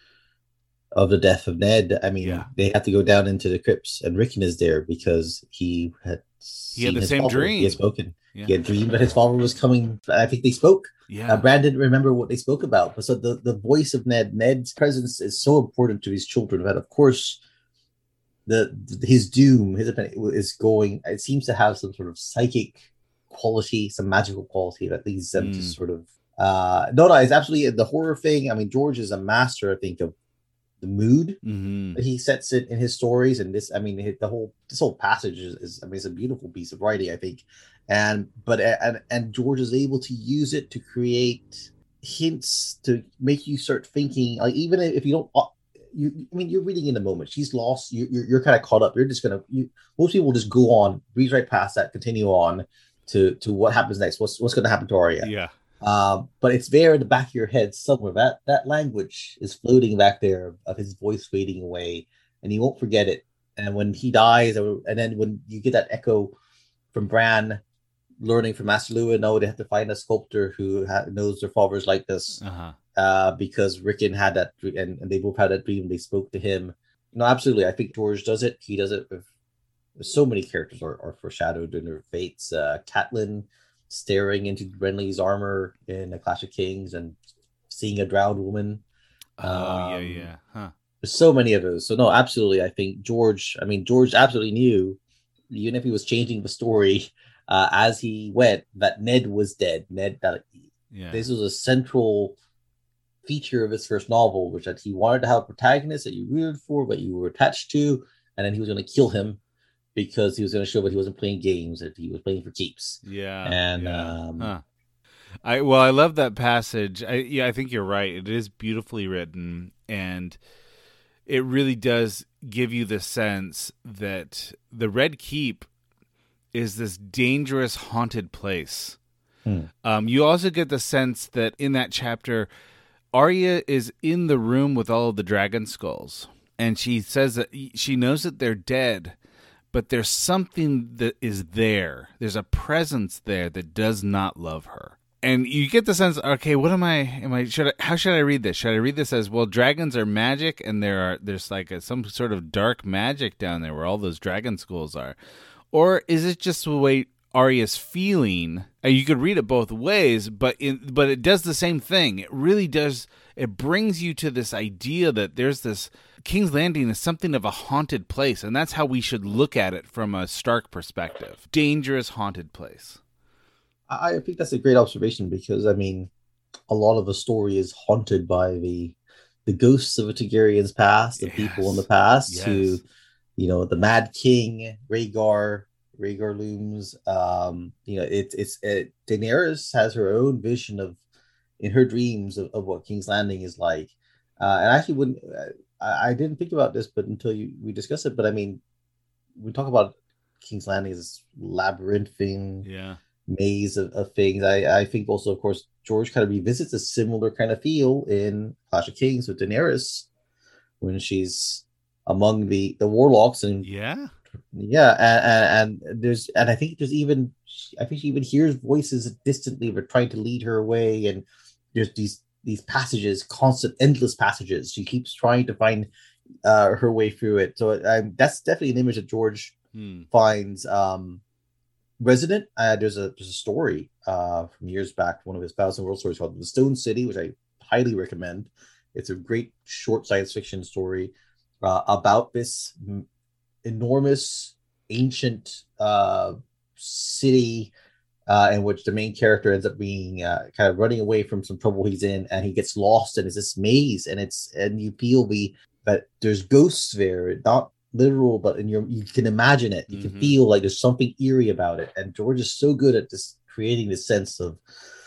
of the death of Ned, I mean, yeah. they have to go down into the crypts, and Rickon is there because he had
he had the same
father.
dream.
He had spoken. Yeah. He had dreamed that his father was coming. I think they spoke.
Yeah.
Uh, Bran didn't remember what they spoke about, but so the, the voice of Ned, Ned's presence is so important to his children that, of course, the his doom, his event is going. It seems to have some sort of psychic quality, some magical quality that leads them mm. to sort of. Uh, no, no, it's absolutely the horror thing. I mean, George is a master, I think, of the mood
mm-hmm.
that he sets it in his stories, and this, I mean, the whole this whole passage is, is, I mean, it's a beautiful piece of writing, I think, and but and and George is able to use it to create hints to make you start thinking, like even if you don't. You, I mean, you're reading in the moment. She's lost. You, you're, you're kind of caught up. You're just gonna. You, most people just go on, read right past that, continue on to to what happens next. What's what's going to happen to Arya?
Yeah.
Um, but it's there in the back of your head somewhere. That that language is floating back there of his voice fading away, and you won't forget it. And when he dies, or, and then when you get that echo from Bran, learning from Master Lewin, no, they have to find a sculptor who ha- knows their father's like this.
Uh-huh.
Uh, because Rickon had that, and, and they both had that dream. They spoke to him. No, absolutely. I think George does it. He does it with, with so many characters are, are foreshadowed in their fates. Uh, Catelyn staring into Renly's armor in A Clash of Kings and seeing a drowned woman.
Oh,
um,
yeah, yeah. Huh.
There's so many of those. So, no, absolutely. I think George, I mean, George absolutely knew, even if he was changing the story uh, as he went, that Ned was dead. Ned, that
yeah.
This was a central feature of his first novel, which that he wanted to have a protagonist that you rooted for, but you were attached to, and then he was going to kill him because he was going to show that he wasn't playing games, that he was playing for keeps.
Yeah,
and
yeah.
um,
huh. I well, I love that passage. I, yeah, I think you're right. It is beautifully written, and it really does give you the sense that the Red Keep is this dangerous, haunted place. Hmm. Um, you also get the sense that in that chapter, Arya is in the room with all of the dragon skulls, and she says that she knows that they're dead, but there's something that is there. There's a presence there that does not love her. And you get the sense, okay, what am I, am I, should I, how should I read this? Should I read this as, well, dragons are magic, and there are, there's like a, some sort of dark magic down there where all those dragon skulls are? Or is it just the way Arya's feeling. And you could read it both ways, but in, but it does the same thing. It really does. It brings you to this idea that there's this King's Landing is something of a haunted place, and that's how we should look at it from a Stark perspective. Dangerous, haunted place.
I think that's a great observation because, I mean, a lot of the story is haunted by the the ghosts of a Targaryen's past, the yes. people in the past yes. who, you know, the Mad King, Rhaegar, Rhaegar looms. Um, you know, it, it's it, Daenerys has her own vision of, in her dreams, of, of what King's Landing is like. Uh, and I actually wouldn't, I, I didn't think about this, but until you we discuss it. But I mean, we talk about King's Landing as labyrinthine.
Yeah.
maze of, of things. I, I think also, of course, George kind of revisits a similar kind of feel in Clash of Kings with Daenerys when she's among the, the warlocks and
yeah,
yeah, and, and, and there's and I think there's even I think she even hears voices distantly but trying to lead her away, and there's these these passages, constant, endless passages. She keeps trying to find uh, her way through it. So um, that's definitely an image that George hmm. finds. Um, Resident, uh, there's a there's a story uh, from years back, one of his Thousand World stories called The Stone City, which I highly recommend. It's a great short science fiction story uh, about this m- enormous ancient uh, city uh, in which the main character ends up being uh, kind of running away from some trouble he's in, and he gets lost and it's this maze, and it's and you feel the that there's ghosts there, not literal, but in your you can imagine it. You mm-hmm. can feel like there's something eerie about it. And George is so good at this creating this sense of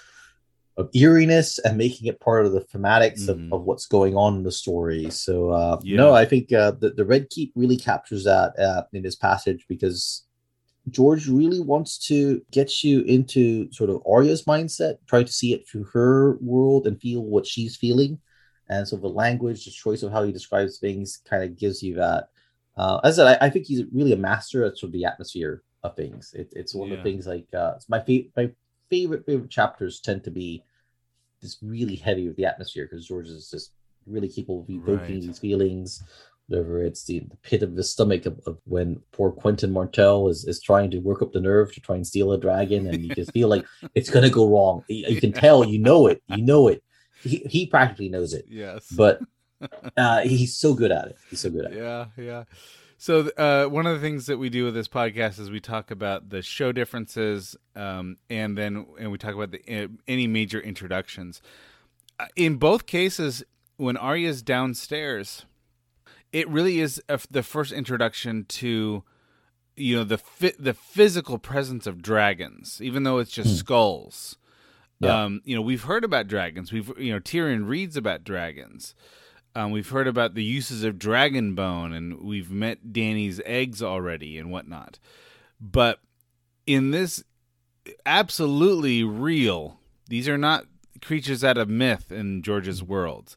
of eeriness and making it part of the thematics mm-hmm. of, of what's going on in the story. So uh yeah. no, I think uh the, the Red Keep really captures that uh, in this passage, because George really wants to get you into sort of Arya's mindset, try to see it through her world and feel what she's feeling. And so the language, the choice of how he describes things kind of gives you that. Uh, as I said, I, I think he's really a master at sort of the atmosphere of things. It, it's one yeah. of the things like uh, it's my, fa- my favorite favorite chapters tend to be just really heavy with the atmosphere, because George is just really capable of evoking right. these feelings. Whatever it's the, the pit of the stomach of, of when poor Quentin Martell is, is trying to work up the nerve to try and steal a dragon, and you just feel like it's gonna go wrong. You, you can tell, you know it, you know it. He he practically knows it.
Yes,
but. uh he's so good at it he's so good at it
yeah yeah so uh one of the things that we do with this podcast is we talk about the show differences, um and then and we talk about the uh, any major introductions. Uh, in both cases, when Arya's downstairs, it really is a, the first introduction to, you know, the fi- the physical presence of dragons, even though it's just hmm. skulls. Yeah. Um you know, we've heard about dragons, we've you know Tyrion reads about dragons. Um, we've heard about the uses of dragon bone, and we've met Dany's eggs already and whatnot. But in this, absolutely real, these are not creatures out of myth in George's world.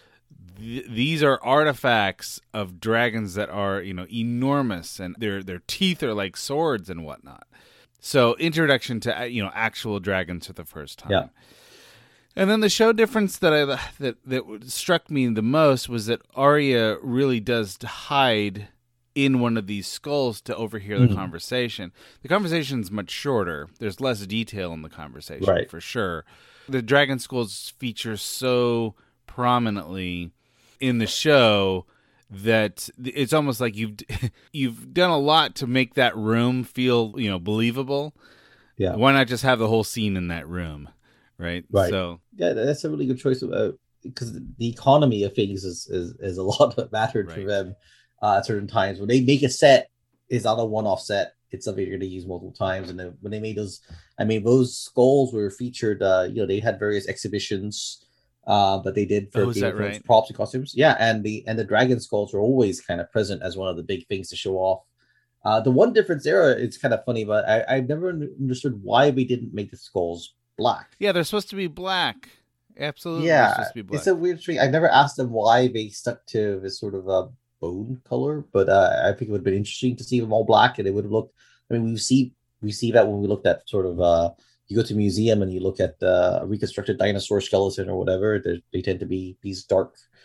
Th- these are artifacts of dragons that are, you know, enormous, and their their teeth are like swords and whatnot. So introduction to, you know, actual dragons for the first time.
Yeah.
And then the show difference that I that that struck me the most was that Arya really does hide in one of these skulls to overhear the mm. conversation. The conversation's much shorter. There's less detail in the conversation,
right.
for sure. The dragon skulls feature so prominently in the show that it's almost like you've you've done a lot to make that room feel, you know, believable.
Yeah.
Why not just have the whole scene in that room? Right.
Right.
So
yeah, that's a really good choice about, because the economy of things is is, is a lot that mattered right. for them uh, at certain times. When they make a set, it's not a one-off set. It's something you're going to use multiple times. And then when they made those, I mean, those skulls were featured. Uh, you know, they had various exhibitions uh, that they did for
oh, Game of Thrones right?
props and costumes. Yeah, and the and the dragon skulls are always kind of present as one of the big things to show off. Uh, the one difference there, it's kind of funny, but I, I've never understood why we didn't make the skulls black.
Yeah, they're supposed to be black. Absolutely.
Yeah, it's a weird thing. I've never asked them why they stuck to this sort of a bone color, but uh, I think it would have been interesting to see them all black, and it would have looked. I mean, we see we see that when we looked at sort of uh, you go to a museum and you look at uh, a reconstructed dinosaur skeleton or whatever. They tend to be these dark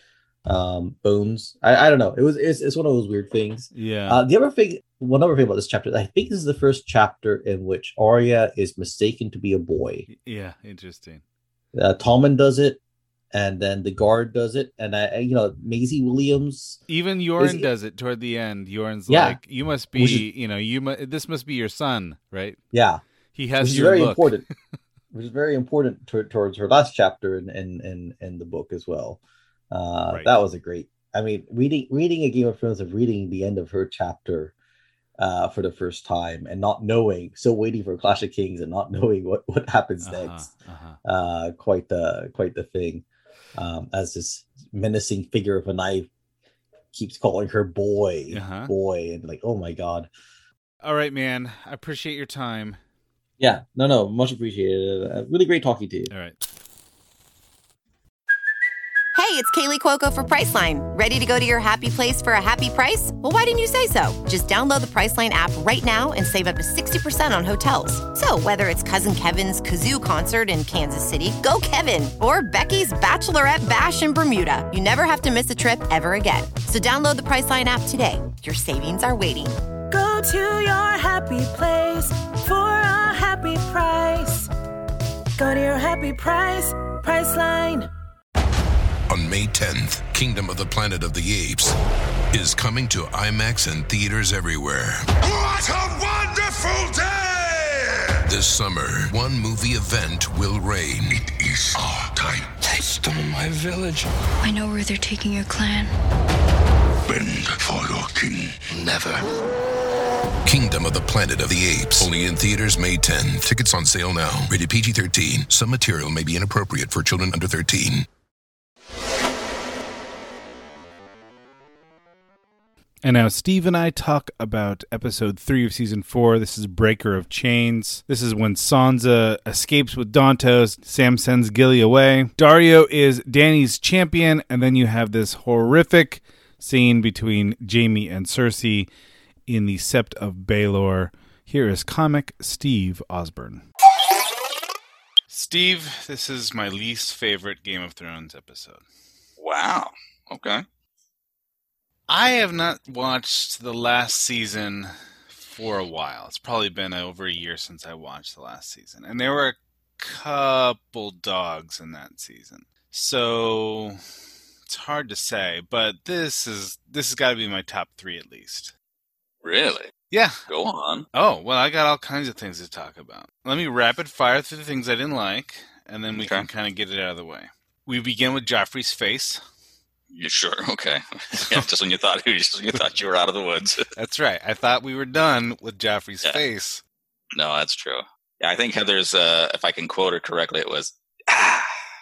um, bones. I, I don't know. It was it's, it's one of those weird things.
Yeah.
Uh, the other thing, one other thing about this chapter, I think this is the first chapter in which Arya is mistaken to be a boy.
Yeah, interesting.
Uh, Tommen does it, and then the guard does it, and I, you know, Maisie Williams.
Even Yoren
is,
does it toward the end. Yoren's
yeah.
like, "You must be, is, you know, you mu- this must be your son, right?"
Yeah,
he has
which is
your
very
look.
important. Which is very important to, towards her last chapter in in in, in the book as well. Uh, right. That was a great. I mean, reading reading a Game of Thrones of reading the end of her chapter uh, for the first time and not knowing, so waiting for Clash of Kings and not knowing what, what happens uh-huh, next. Uh-huh. Uh, quite the quite the thing. Um, as this menacing figure of a knife keeps calling her boy, uh-huh. boy, and like, oh my god.
All right, man. I appreciate your time.
Yeah, no, no, much appreciated. Uh, really great talking to you.
All right.
Hey, it's Kaylee Cuoco for Priceline. Ready to go to your happy place for a happy price? Well, why didn't you say so? Just download the Priceline app right now and save up to sixty percent on hotels. So whether it's Cousin Kevin's Kazoo Concert in Kansas City, go Kevin, or Becky's Bachelorette Bash in Bermuda, you never have to miss a trip ever again. So download the Priceline app today. Your savings are waiting.
Go to your happy place for a happy price. Go to your happy price, Priceline.
On May tenth, Kingdom of the Planet of the Apes is coming to IMAX and theaters everywhere.
What a wonderful day!
This summer, one movie event will reign.
It is our time.
They stole my village. I know where they're taking your clan.
Bend for your king.
Never.
Kingdom of the Planet of the Apes. Only in theaters May tenth. Tickets on sale now. Rated P G thirteen. Some material may be inappropriate for children under thirteen.
And now Steve and I talk about episode three of season four. This is Breaker of Chains. This is when Sansa escapes with Dantos. Sam sends Gilly away. Daario is Dany's champion. And then you have this horrific scene between Jaime and Cersei in the Sept of Baelor. Here is comic Steve Osborne. Steve, this is my least favorite Game of Thrones episode.
Wow. Okay.
I have not watched the last season for a while. It's probably been over a year since I watched the last season. And there were a couple dogs in that season. So it's hard to say, but this is this has got to be my top three at least.
Really?
Yeah.
Go on.
Oh, well, I got all kinds of things to talk about. Let me rapid fire through the things I didn't like, and then we okay. can kind of get it out of the way. We begin with Joffrey's face.
You sure? Okay. Yeah, just when you thought just when you thought you were out of the woods.
That's right. I thought we were done with Joffrey's
yeah.
face.
No, that's true. Yeah, I think Heather's, uh, if I can quote her correctly, it was, ah.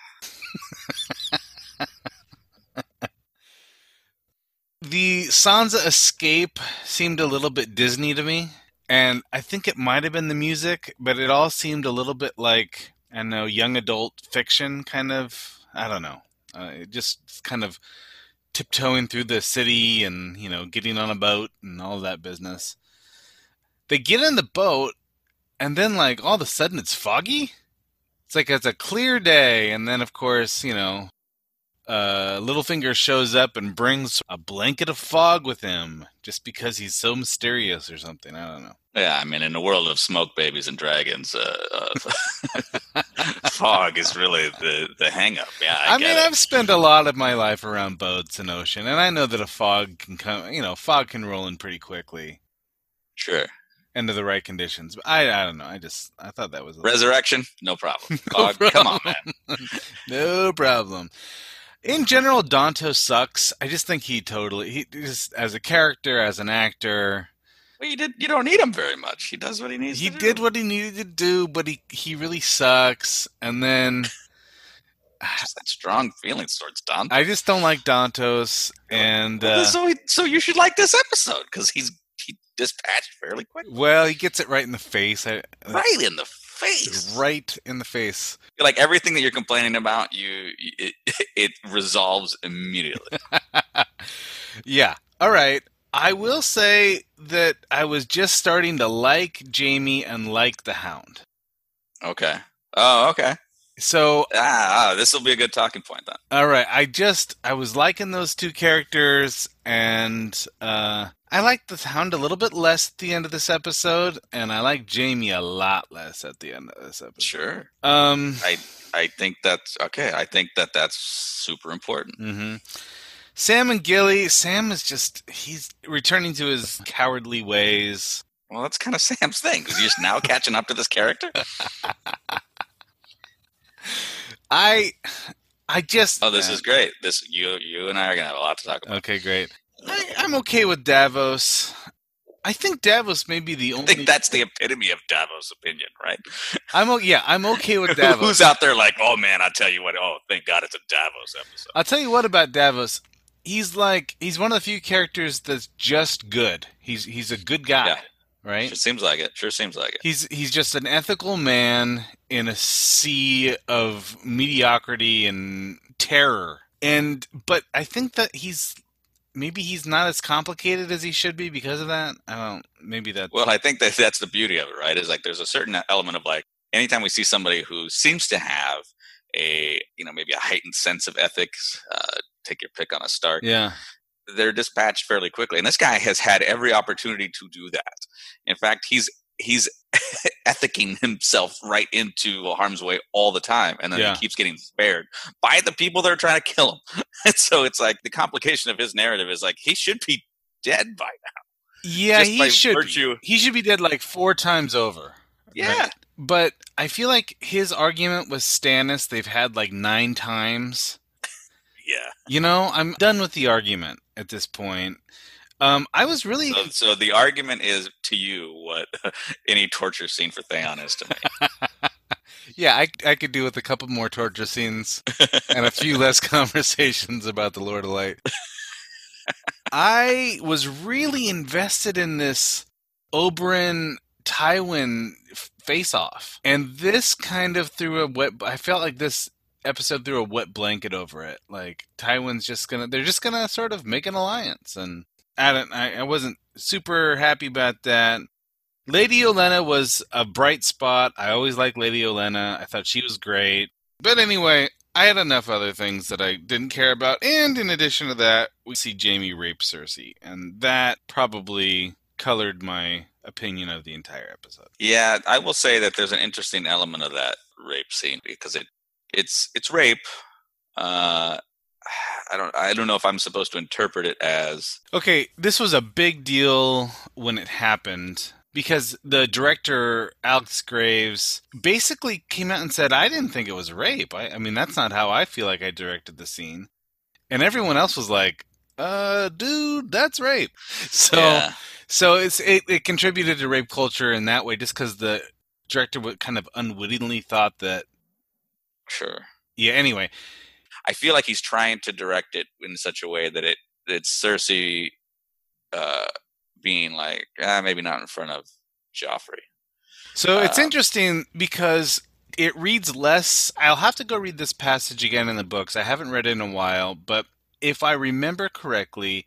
The Sansa escape seemed a little bit Disney to me, and I think it might have been the music, but it all seemed a little bit like, I don't know, young adult fiction kind of, I don't know. Uh, it just kind of tiptoeing through the city and, you know, getting on a boat and all of that business. They get in the boat, and then, like, all of a sudden it's foggy. It's like it's a clear day, and then, of course, you know, uh, Littlefinger shows up and brings a blanket of fog with him just because he's so mysterious or something. I don't know.
Yeah, I mean, in the world of smoke babies and dragons, uh, uh, fog is really the, the hang-up. Yeah, I,
I mean,
it.
I've spent a lot of my life around boats and ocean, and I know that a fog can come, you know, fog can roll in pretty quickly.
Sure.
Under the right conditions. But I I don't know. I just, I thought that was... A
Resurrection? No problem.
no
Fog,
problem.
Come on, man.
No problem. In general, Danto sucks. I just think he totally, he just, as a character, as an actor...
Well, you, did, you don't need him very much. He does what he needs
he
to do.
He did what he needed to do, but he, he really sucks. And then...
just that strong feelings towards Dantos.
I just don't like Dantos. And,
well,
uh,
so, he, so you should like this episode, because he's he dispatched fairly quick.
Well, he gets it right in the face. I,
right in the face.
Right in the face.
Like everything that you're complaining about, you it, it resolves immediately.
Yeah. All right. I will say that I was just starting to like Jaime and like the Hound.
Okay. Oh, okay.
So
ah, ah this will be a good talking point then.
All right, I just I was liking those two characters, and uh, I like the Hound a little bit less at the end of this episode, and I like Jamie a lot less at the end of this episode.
Sure.
Um,
I I think that's okay. I think that that's super important.
Mm-hmm. Sam and Gilly. Sam is just he's returning to his cowardly ways.
Well, that's kind of Sam's thing. He's just now catching up to this character.
I, I just.
Oh, this uh, is great. This you, you and I are gonna have a lot to talk about.
Okay, great. I, I'm okay with Davos. I think Davos may be the only.
I think that's the epitome of Davos' opinion, right?
I'm yeah, I'm okay with Davos.
Who's out there like, oh man, I tell you what. Oh, thank God it's a Davos episode.
I'll tell you what about Davos. He's like he's one of the few characters that's just good. He's he's a good guy.
Yeah.
Right?
Sure seems like it. Sure seems like it.
He's he's just an ethical man in a sea of mediocrity and terror. And but I think that he's maybe he's not as complicated as he should be because of that. I don't. Maybe that.
Well, I think that that's the beauty of it, right? Is like there's a certain element of like anytime we see somebody who seems to have a you know maybe a heightened sense of ethics. Uh, take your pick on a Stark.
Yeah.
They're dispatched fairly quickly. And this guy has had every opportunity to do that. In fact, he's he's ethicking himself right into harm's way all the time. And then yeah. he keeps getting spared by the people that are trying to kill him. And so it's like the complication of his narrative is like he should be dead by now.
Yeah, Just he should virtue. Be. He should be dead like four times over.
Yeah.
Right? But I feel like his argument with Stannis, they've had like nine times.
Yeah.
You know, I'm done with the argument at this point. Um, I was really...
So, so the argument is to you what any torture scene for Theon is to me.
Yeah, I, I could do with a couple more torture scenes and a few less conversations about the Lord of Light. I was really invested in this Oberyn Tywin face-off. And this kind of threw a wet... I felt like this episode threw a wet blanket over it. Like, Tywin's just gonna... They're just gonna sort of make an alliance. And I don't... I, I wasn't super happy about that. Lady Olenna was a bright spot. I always liked Lady Olenna. I thought she was great. But anyway, I had enough other things that I didn't care about. And in addition to that, we see Jaime rape Cersei. And that probably colored my opinion of the entire episode.
Yeah, I will say that there's an interesting element of that rape scene because it it's it's rape. Uh, I don't I don't know if I'm supposed to interpret it as...
Okay, this was a big deal when it happened. Because the director, Alex Graves, basically came out and said, I didn't think it was rape. I, I mean, that's not how I feel like I directed the scene. And everyone else was like, uh, dude, that's rape. So yeah. so it's it, it contributed to rape culture in that way, just because the director would kind of unwittingly thought that.
Sure.
Yeah, anyway.
I feel like he's trying to direct it in such a way that it that Cersei... Uh, being like, ah, maybe not in front of Joffrey.
So it's
um,
interesting because it reads less... I'll have to go read this passage again in the books. I haven't read it in a while, but if I remember correctly,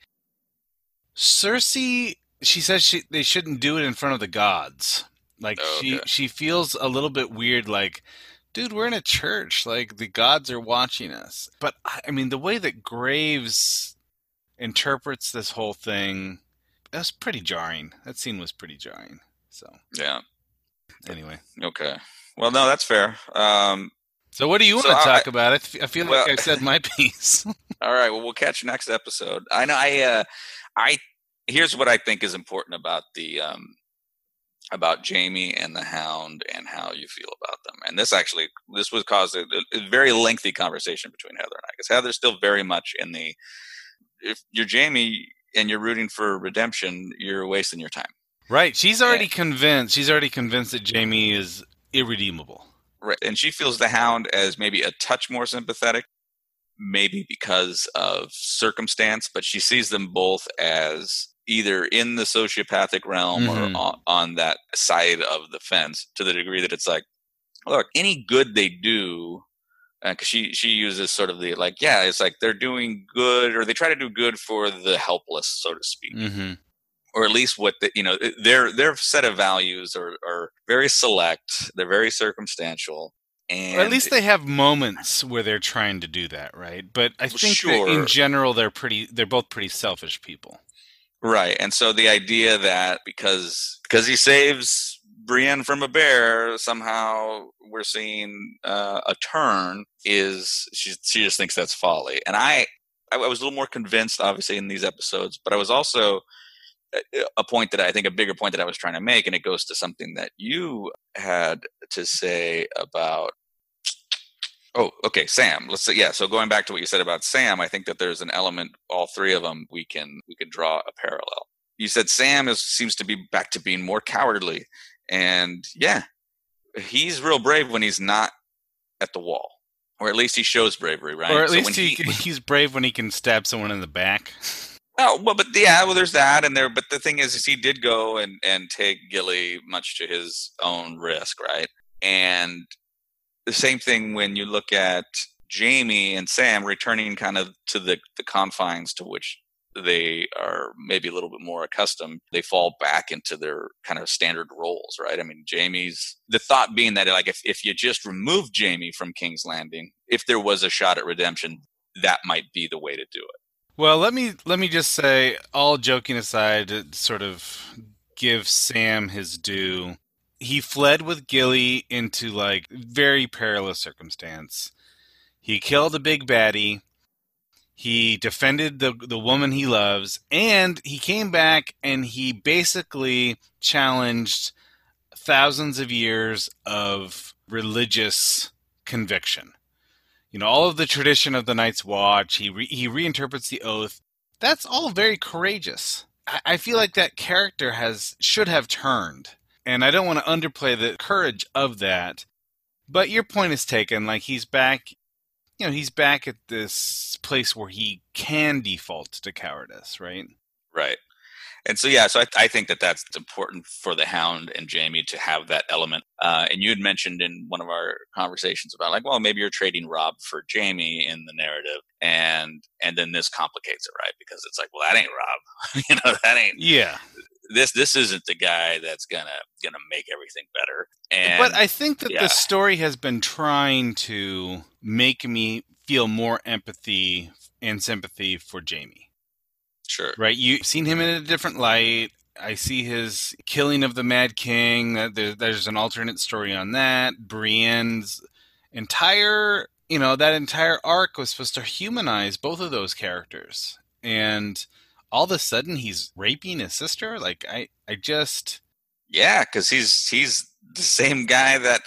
Cersei, she says she, they shouldn't do it in front of the gods. Like,
oh,
she,
okay.
she feels a little bit weird, like, dude, we're in a church. Like, the gods are watching us. But, I mean, the way that Graves interprets this whole thing... That was pretty jarring. That scene was pretty jarring. So
yeah.
Anyway.
Okay. Well, no, that's fair. Um,
so what do you
so
want to talk
I,
about? I feel like
well,
I said my piece.
All right. Well, we'll catch you next episode. I know. I. Uh, I. Here's what I think is important about the um, about Jaime and the Hound and how you feel about them. And this actually this was caused a, a very lengthy conversation between Heather and I, because Heather's still very much in the if you're Jaime. And you're rooting for redemption, you're wasting your time.
Right. She's already and, convinced. She's already convinced that Jaime is irredeemable.
Right. And she feels the Hound as maybe a touch more sympathetic, maybe because of circumstance, but she sees them both as either in the sociopathic realm mm-hmm. or on, on that side of the fence, to the degree that it's like, look, any good they do... Because uh, she, she uses sort of the, like, yeah, it's like they're doing good, or they try to do good for the helpless, so to speak.
Mm-hmm.
Or at least what, the, you know, their their set of values are, are very select. They're very circumstantial. And
well, at least they have moments where they're trying to do that, right? But I think
sure.
that in general, they're pretty. They're both pretty selfish people,
right? And so the idea that because because he saves Brienne from a bear, somehow we're seeing uh, a turn is she she just thinks that's folly. And I I was a little more convinced, obviously, in these episodes, but I was also a point that I think a bigger point that I was trying to make, and it goes to something that you had to say about. Oh, okay, Sam. Let's say yeah. So going back to what you said about Sam, I think that there's an element, all three of them, we can we can draw a parallel. You said Sam is seems to be back to being more cowardly, and yeah, he's real brave when he's not at the wall, or at least he shows bravery, right?
Or at
so
least
when
he,
he
he's brave when he can stab someone in the back.
Oh, well, but yeah, well, there's that, and there. But the thing is, is he did go and, and take Gilly much to his own risk, right? And the same thing when you look at Jaime and Sam returning kind of to the, the confines to which they are maybe a little bit more accustomed. They fall back into their kind of standard roles, right? I mean, Jaime's the thought being that like if if you just remove Jaime from King's Landing, if there was a shot at redemption, that might be the way to do it.
Well, let me let me just say, all joking aside, to sort of give Sam his due. He fled with Gilly into like very perilous circumstance. He killed a big baddie. He defended the the woman he loves, and he came back and he basically challenged thousands of years of religious conviction. You know, all of the tradition of the Night's Watch, he re- he reinterprets the oath. That's all very courageous. I-, I feel like that character has should have turned, and I don't want to underplay the courage of that. But your point is taken. Like, he's back, you know, he's back at this place where he can default to cowardice, right?
Right. And so, yeah, so I, I think that that's important for the Hound and Jaime to have that element. Uh, and you had mentioned in one of our conversations about like, well, maybe you're trading Robb for Jaime in the narrative. And and then this complicates it, right? Because it's like, well, that ain't Robb. you know, that ain't.
Yeah.
This this isn't the guy that's gonna gonna make everything better. And
but I think that
yeah.
the story has been trying to make me feel more empathy and sympathy for Jaime.
Sure.
Right. You've seen him in a different light. I see his killing of the Mad King. There, there's an alternate story on that. Brienne's entire, you know, that entire arc was supposed to humanize both of those characters. And all of a sudden he's raping his sister. Like, I, I just.
Yeah, because he's, he's the same guy that.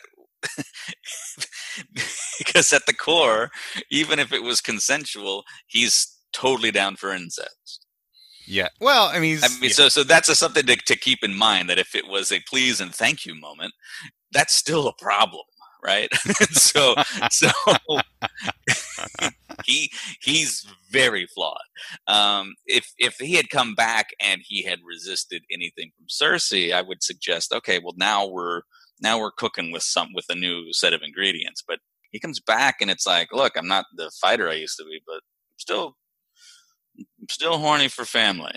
Because at the core, even if it was consensual, he's totally down for incest.
Yeah. Well, I mean,
I mean,
yeah.
so so that's a, something to, to keep in mind, that if it was a please and thank you moment, that's still a problem, right? so so he he's very flawed. Um, if if he had come back and he had resisted anything from Cersei, I would suggest, okay, well now we're now we're cooking with some with a new set of ingredients. But he comes back and it's like, look, I'm not the fighter I used to be, but I'm still. I'm still horny for family.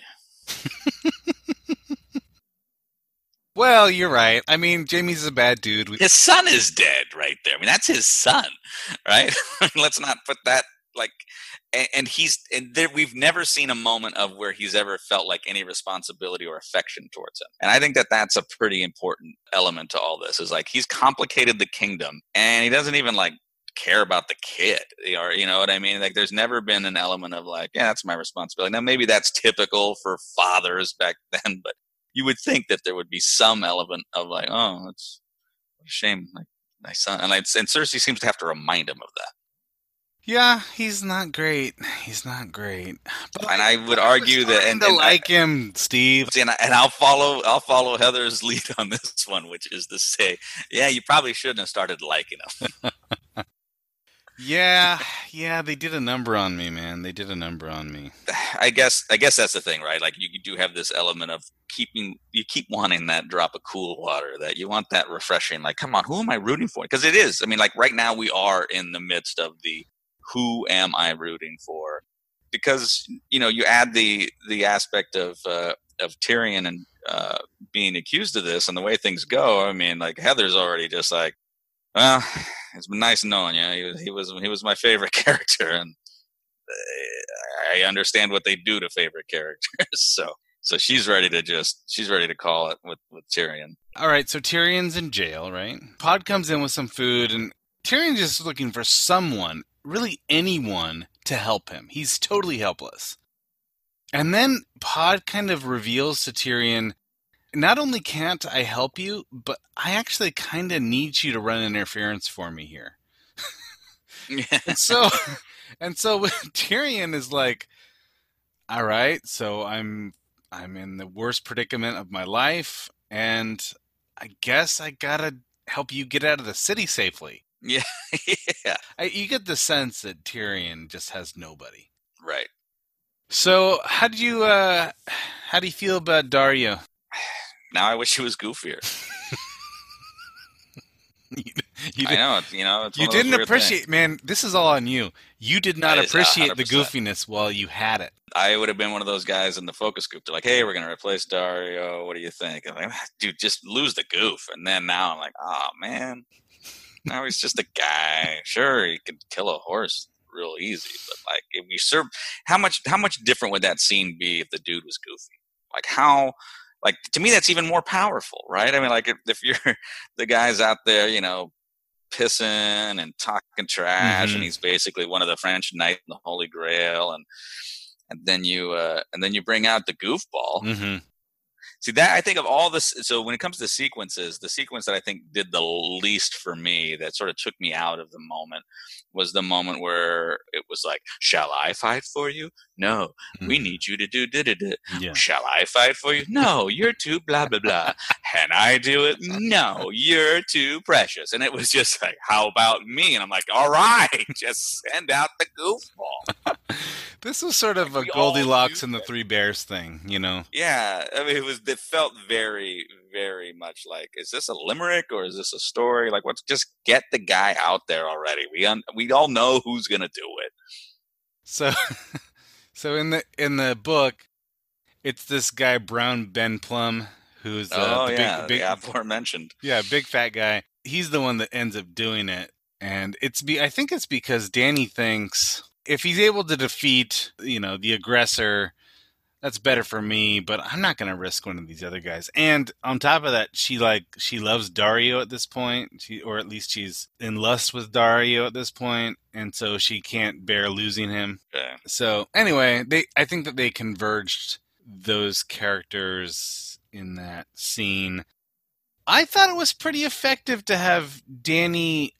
Well, you're right. I mean, Jaime's a bad dude.
His son is dead right there. I mean, that's his son, right? Let's not put that like. And, and he's and there, we've never seen a moment of where he's ever felt like any responsibility or affection towards him. And I think that that's a pretty important element to all this. Is like he's complicated the kingdom, and he doesn't even like. care about the kid, or you know what I mean? Like, there's never been an element of like, yeah, that's my responsibility. Now, maybe that's typical for fathers back then, but you would think that there would be some element of like, oh, it's a shame, like my son. And, I, and Cersei seems to have to remind him of that.
Yeah, he's not great. He's not great. But
and I would argue that, and,
to
and
like
I,
him, Steve.
And, I, and I'll follow, I'll follow Heather's lead on this one, which is to say, yeah, you probably shouldn't have started liking him.
Yeah, yeah, they did a number on me, man. They did a number on me.
I guess I guess that's the thing, right? Like, you do have this element of keeping, you keep wanting that drop of cool water, that you want that refreshing, like, come on, who am I rooting for? Because it is. I mean, like, right now we are in the midst of the who am I rooting for? Because, you know, you add the the aspect of uh, of Tyrion and uh, being accused of this and the way things go. I mean, like, Heather's already just like, well, it's been nice knowing you. He was he was he was my favorite character, and I understand what they do to favorite characters. So so she's ready to just she's ready to call it with with Tyrion.
All right, so Tyrion's in jail, right? Pod comes in with some food, and Tyrion's just looking for someone, really anyone, to help him. He's totally helpless. And then Pod kind of reveals to Tyrion, not only can't I help you, but I actually kind of need you to run interference for me here.
Yeah.
And so, and so Tyrion is like, all right, so I'm I'm in the worst predicament of my life, and I guess I gotta help you get out of the city safely.
Yeah, yeah.
I, you get the sense that Tyrion just has nobody.
Right.
So, how do you uh, how do you feel about Daario?
Now I wish he was goofier.
you, you
I know, you know. It's
you
one of those
didn't
weird
appreciate,
things.
man. This is all on you. You did not
That is
appreciate
one
the
hundred percent.
goofiness while you had it.
I would have been one of those guys in the focus group. They're like, "Hey, we're gonna replace Daario. What do you think?" I'm like, "Dude, just lose the goof." And then now I'm like, "Oh man, now he's just a guy. Sure, he could kill a horse real easy, but like, if you serve, how much how much different would that scene be if the dude was goofy? Like how." Like, to me, that's even more powerful, right? I mean, like, if, if you're the guy's out there, you know, pissing and talking trash,
Mm-hmm.
and he's basically one of the French knights in the Holy Grail, and and then you uh, and then you bring out the goofball.
Mm-hmm.
See, that I think of all this. So when it comes to sequences, the sequence that I think did the least for me, that sort of took me out of the moment, was the moment where it was like, "Shall I fight for you? No,
Mm-hmm.
we need you to do da da da.
Yeah.
Shall I fight for you? No, you're too blah blah blah. Can I do it? No, you're too precious." And it was just like, "How about me?" And I'm like, "All right, just send out the goofball."
This was sort of
Like,
a
we all
Goldilocks
do
and the
that.
Three Bears thing, you know?
Yeah, I mean, it was. It felt very, very much like, is this a limerick or is this a story? Like, let's just get the guy out there already. We un- we all know who's gonna do it.
So, so in the in the book, it's this guy Brown Ben Plum, who's uh,
Oh
the
yeah,
big, big
the aforementioned.
yeah, big fat guy. He's the one that ends up doing it, and it's be I think it's because Danny thinks if he's able to defeat, you know, the aggressor, that's better for me, but I'm not going to risk one of these other guys. And on top of that, she like she loves Daario at this point, she, or at least she's in lust with Daario at this point, and so she can't bear losing him.
Yeah.
So anyway, they I think that they converged those characters in that scene. I thought it was pretty effective to have Danny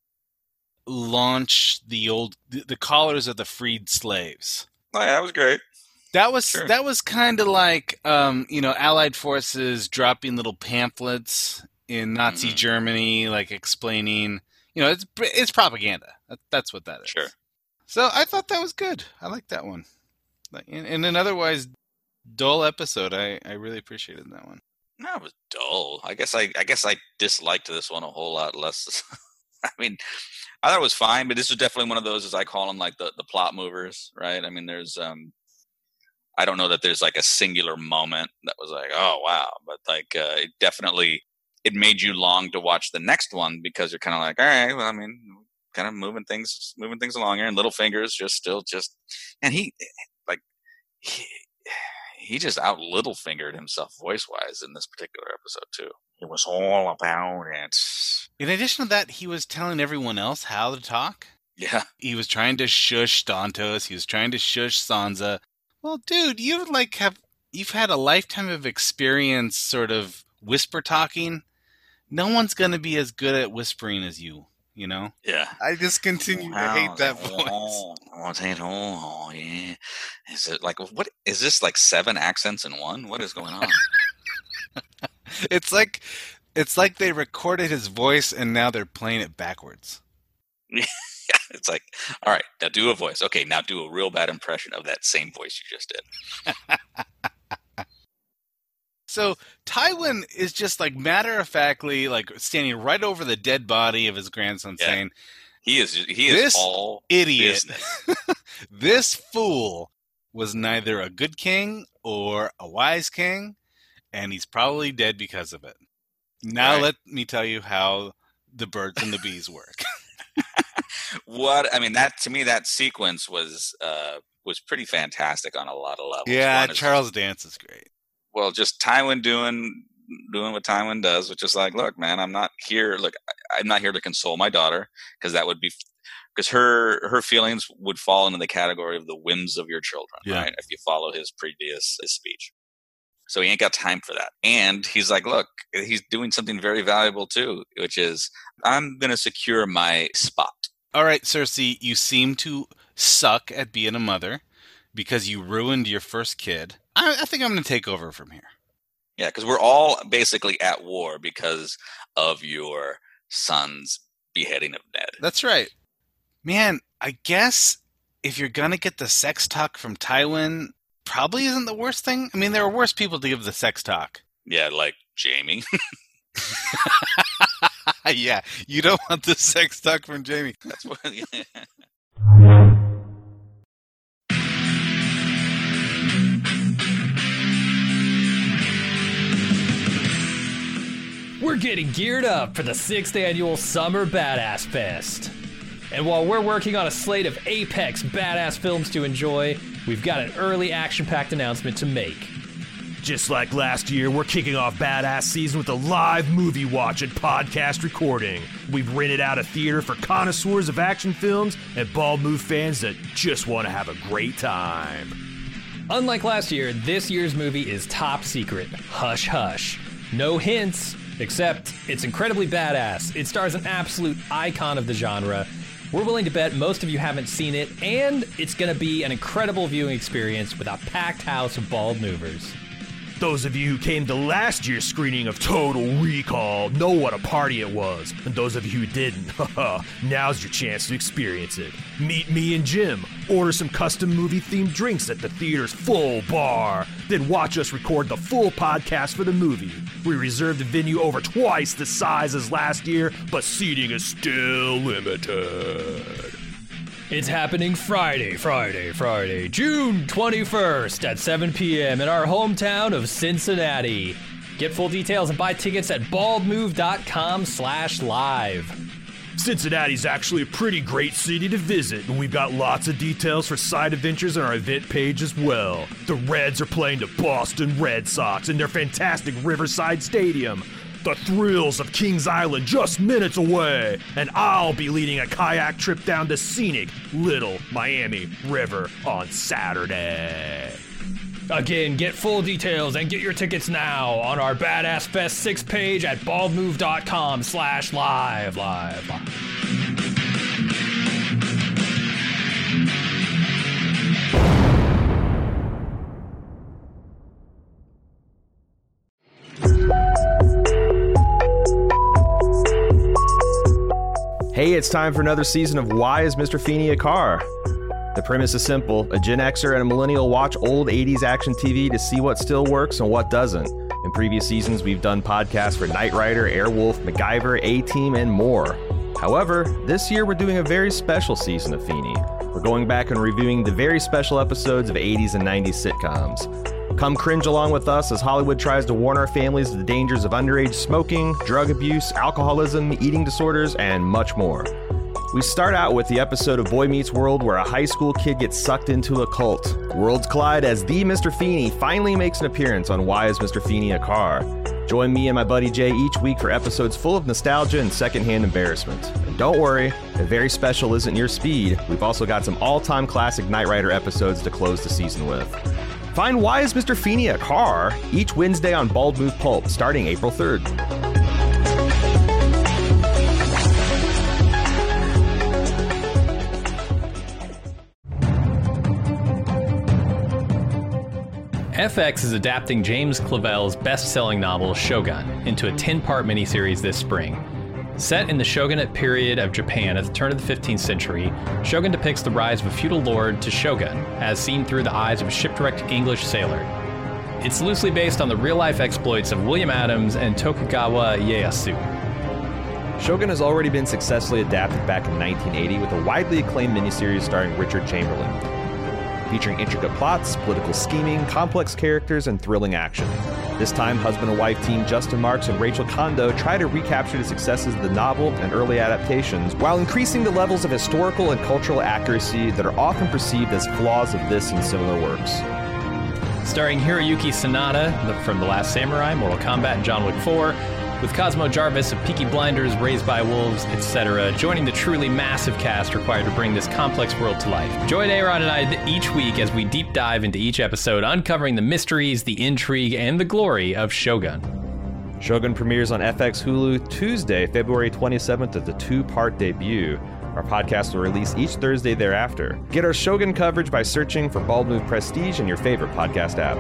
launch the old the, the collars of the freed slaves.
Oh yeah, that was great.
That was
Sure.
that was kind of like um, you know, Allied forces dropping little pamphlets in Nazi
Mhm.
Germany, like explaining, you know, it's it's propaganda. That, that's what that is.
Sure.
So I thought that was good. I liked that one. Like in, in an otherwise dull episode, I, I really appreciated that one.
No, it was dull. I guess I I guess I disliked this one a whole lot less. I mean, I thought it was fine, but this was definitely one of those, as I call them, like the, the plot movers, right? I mean, there's um, I don't know that there's like a singular moment that was like, oh wow, but like uh, it definitely it made you long to watch the next one because you're kind of like, all right, well, I mean, kind of moving things moving things along here, and Littlefinger's just still just, and he like he. He just out Littlefingered himself voice wise in this particular episode too. It was all about it.
In addition to that, he was telling everyone else how to talk.
Yeah.
He was trying to shush Dantos. He was trying to shush Sansa. Well, dude, you like have you've had a lifetime of experience, sort of whisper talking. No one's gonna be as good at whispering as you. You know.
Yeah.
I just continue to hate that voice.
Oh, oh, yeah. Is it like what? Is this like seven accents in one? What is going on?
It's like it's like they recorded his voice and now they're playing it backwards.
Yeah, it's like, all right, now do a voice. Okay, now do a real bad impression of that same voice you just did.
So Tywin is just like matter-of-factly like standing right over the dead body of his grandson,
Yeah.
saying,
He is he is
This
all
idiot,
business.
this fool was neither a good king or a wise king, and he's probably dead because of it. Now
Right.
let me tell you how the birds and the bees work.
what I mean, that to me, that sequence was uh, was pretty fantastic on a lot of levels.
Yeah,
One
Charles
is,
Dance is great.
Well, just Tywin doing doing what Tywin does, which is like, look, man, I'm not here. Look, I'm not here to console my daughter because that would be because her her feelings would fall into the category of the whims of your children, yeah. right? If you follow his previous his speech. So he ain't got time for that. And he's like, look, he's doing something very valuable too, which is I'm going to secure my spot.
All right, Cersei, you seem to suck at being a mother because you ruined your first kid. I, I think I'm going to take over from here.
Yeah, because we're all basically at war because of your son's beheading of Ned.
That's right. Man, I guess if you're going to get the sex talk from Tywin, probably isn't the worst thing. I mean, there are worse people to give the sex talk.
Yeah, like Jaime.
Yeah, you don't want the sex talk from Jaime.
That's what. Yeah.
We're getting geared up for the sixth annual Summer Badass Fest. And while we're working on a slate of apex badass films to enjoy, we've got an early action-packed announcement to make.
Just like last year, we're kicking off Badass Season with a live movie watch and podcast recording. We've rented out a theater for connoisseurs of action films and Bald Move fans that just want to have a great time.
Unlike last year, this year's movie is top secret. Hush hush. No hints, except it's incredibly badass. It stars an absolute icon of the genre. We're willing to bet most of you haven't seen it, and it's going to be an incredible viewing experience with a packed house of bald movers.
Those of you who came to last year's screening of Total Recall know what a party it was. And those of you who didn't, now's your chance to experience it. Meet me and Jim, order some custom movie-themed drinks at the theater's full bar, then watch us record the full podcast for the movie. We reserved a venue over twice the size as last year, but seating is still limited.
It's happening Friday, Friday, Friday, June twenty-first at seven p.m. in our hometown of Cincinnati. Get full details and buy tickets at baldmove.com slash live.
Cincinnati's actually a pretty great city to visit, and we've got lots of details for side adventures on our event page as well. The Reds are playing the Boston Red Sox in their fantastic Riverside Stadium. The thrills of Kings Island just minutes away, and I'll be leading a kayak trip down the scenic Little Miami River on Saturday.
Again, get full details and get your tickets now on our Badass Fest six page at baldmove.com slash live, live, live.
Hey, it's time for another season of Why is Mister Feeney a Car? The premise is simple. A Gen Xer and a millennial watch old eighties action T V to see what still works and what doesn't. In previous seasons, we've done podcasts for Knight Rider, Airwolf, MacGyver, A-Team, and more. However, this year we're doing a very special season of Feeney. We're going back and reviewing the very special episodes of eighties and nineties sitcoms. Come cringe along with us as Hollywood tries to warn our families of the dangers of underage smoking, drug abuse, alcoholism, eating disorders, and much more. We start out with the episode of Boy Meets World where a high school kid gets sucked into a cult. Worlds collide as the Mister Feeney finally makes an appearance on Why is Mister Feeney a Car? Join me and my buddy Jay each week for episodes full of nostalgia and secondhand embarrassment. And don't worry, if very special isn't your speed, we've also got some all-time classic Knight Rider episodes to close the season with. Find Why is Mister Feeney a Car? Each Wednesday on Bald Move Pulp, starting April third.
F X is adapting James Clavell's best-selling novel Shogun into a ten-part miniseries this spring. Set in the shogunate period of Japan at the turn of the fifteenth century, Shogun depicts the rise of a feudal lord to shogun, as seen through the eyes of a shipwrecked English sailor. It's loosely based on the real-life exploits of William Adams and Tokugawa Ieyasu.
Shogun has already been successfully adapted back in nineteen eighty with a widely acclaimed miniseries starring Richard Chamberlain, featuring intricate plots, political scheming, complex characters, and thrilling action. This time, husband and wife team Justin Marks and Rachel Kondo try to recapture the successes of the novel and early adaptations while increasing the levels of historical and cultural accuracy that are often perceived as flaws of this and similar works.
Starring Hiroyuki Sanada from The Last Samurai, Mortal Kombat, and John Wick four, with Cosmo Jarvis of Peaky Blinders, Raised by Wolves, et cetera, joining the truly massive cast required to bring this complex world to life. Join Aaron and I each week as we deep dive into each episode, uncovering the mysteries, the intrigue, and the glory of Shogun.
Shogun premieres on F X Hulu Tuesday, February twenty-seventh as a two-part debut. Our podcast will release each Thursday thereafter. Get our Shogun coverage by searching for Bald Move Prestige in your favorite podcast app.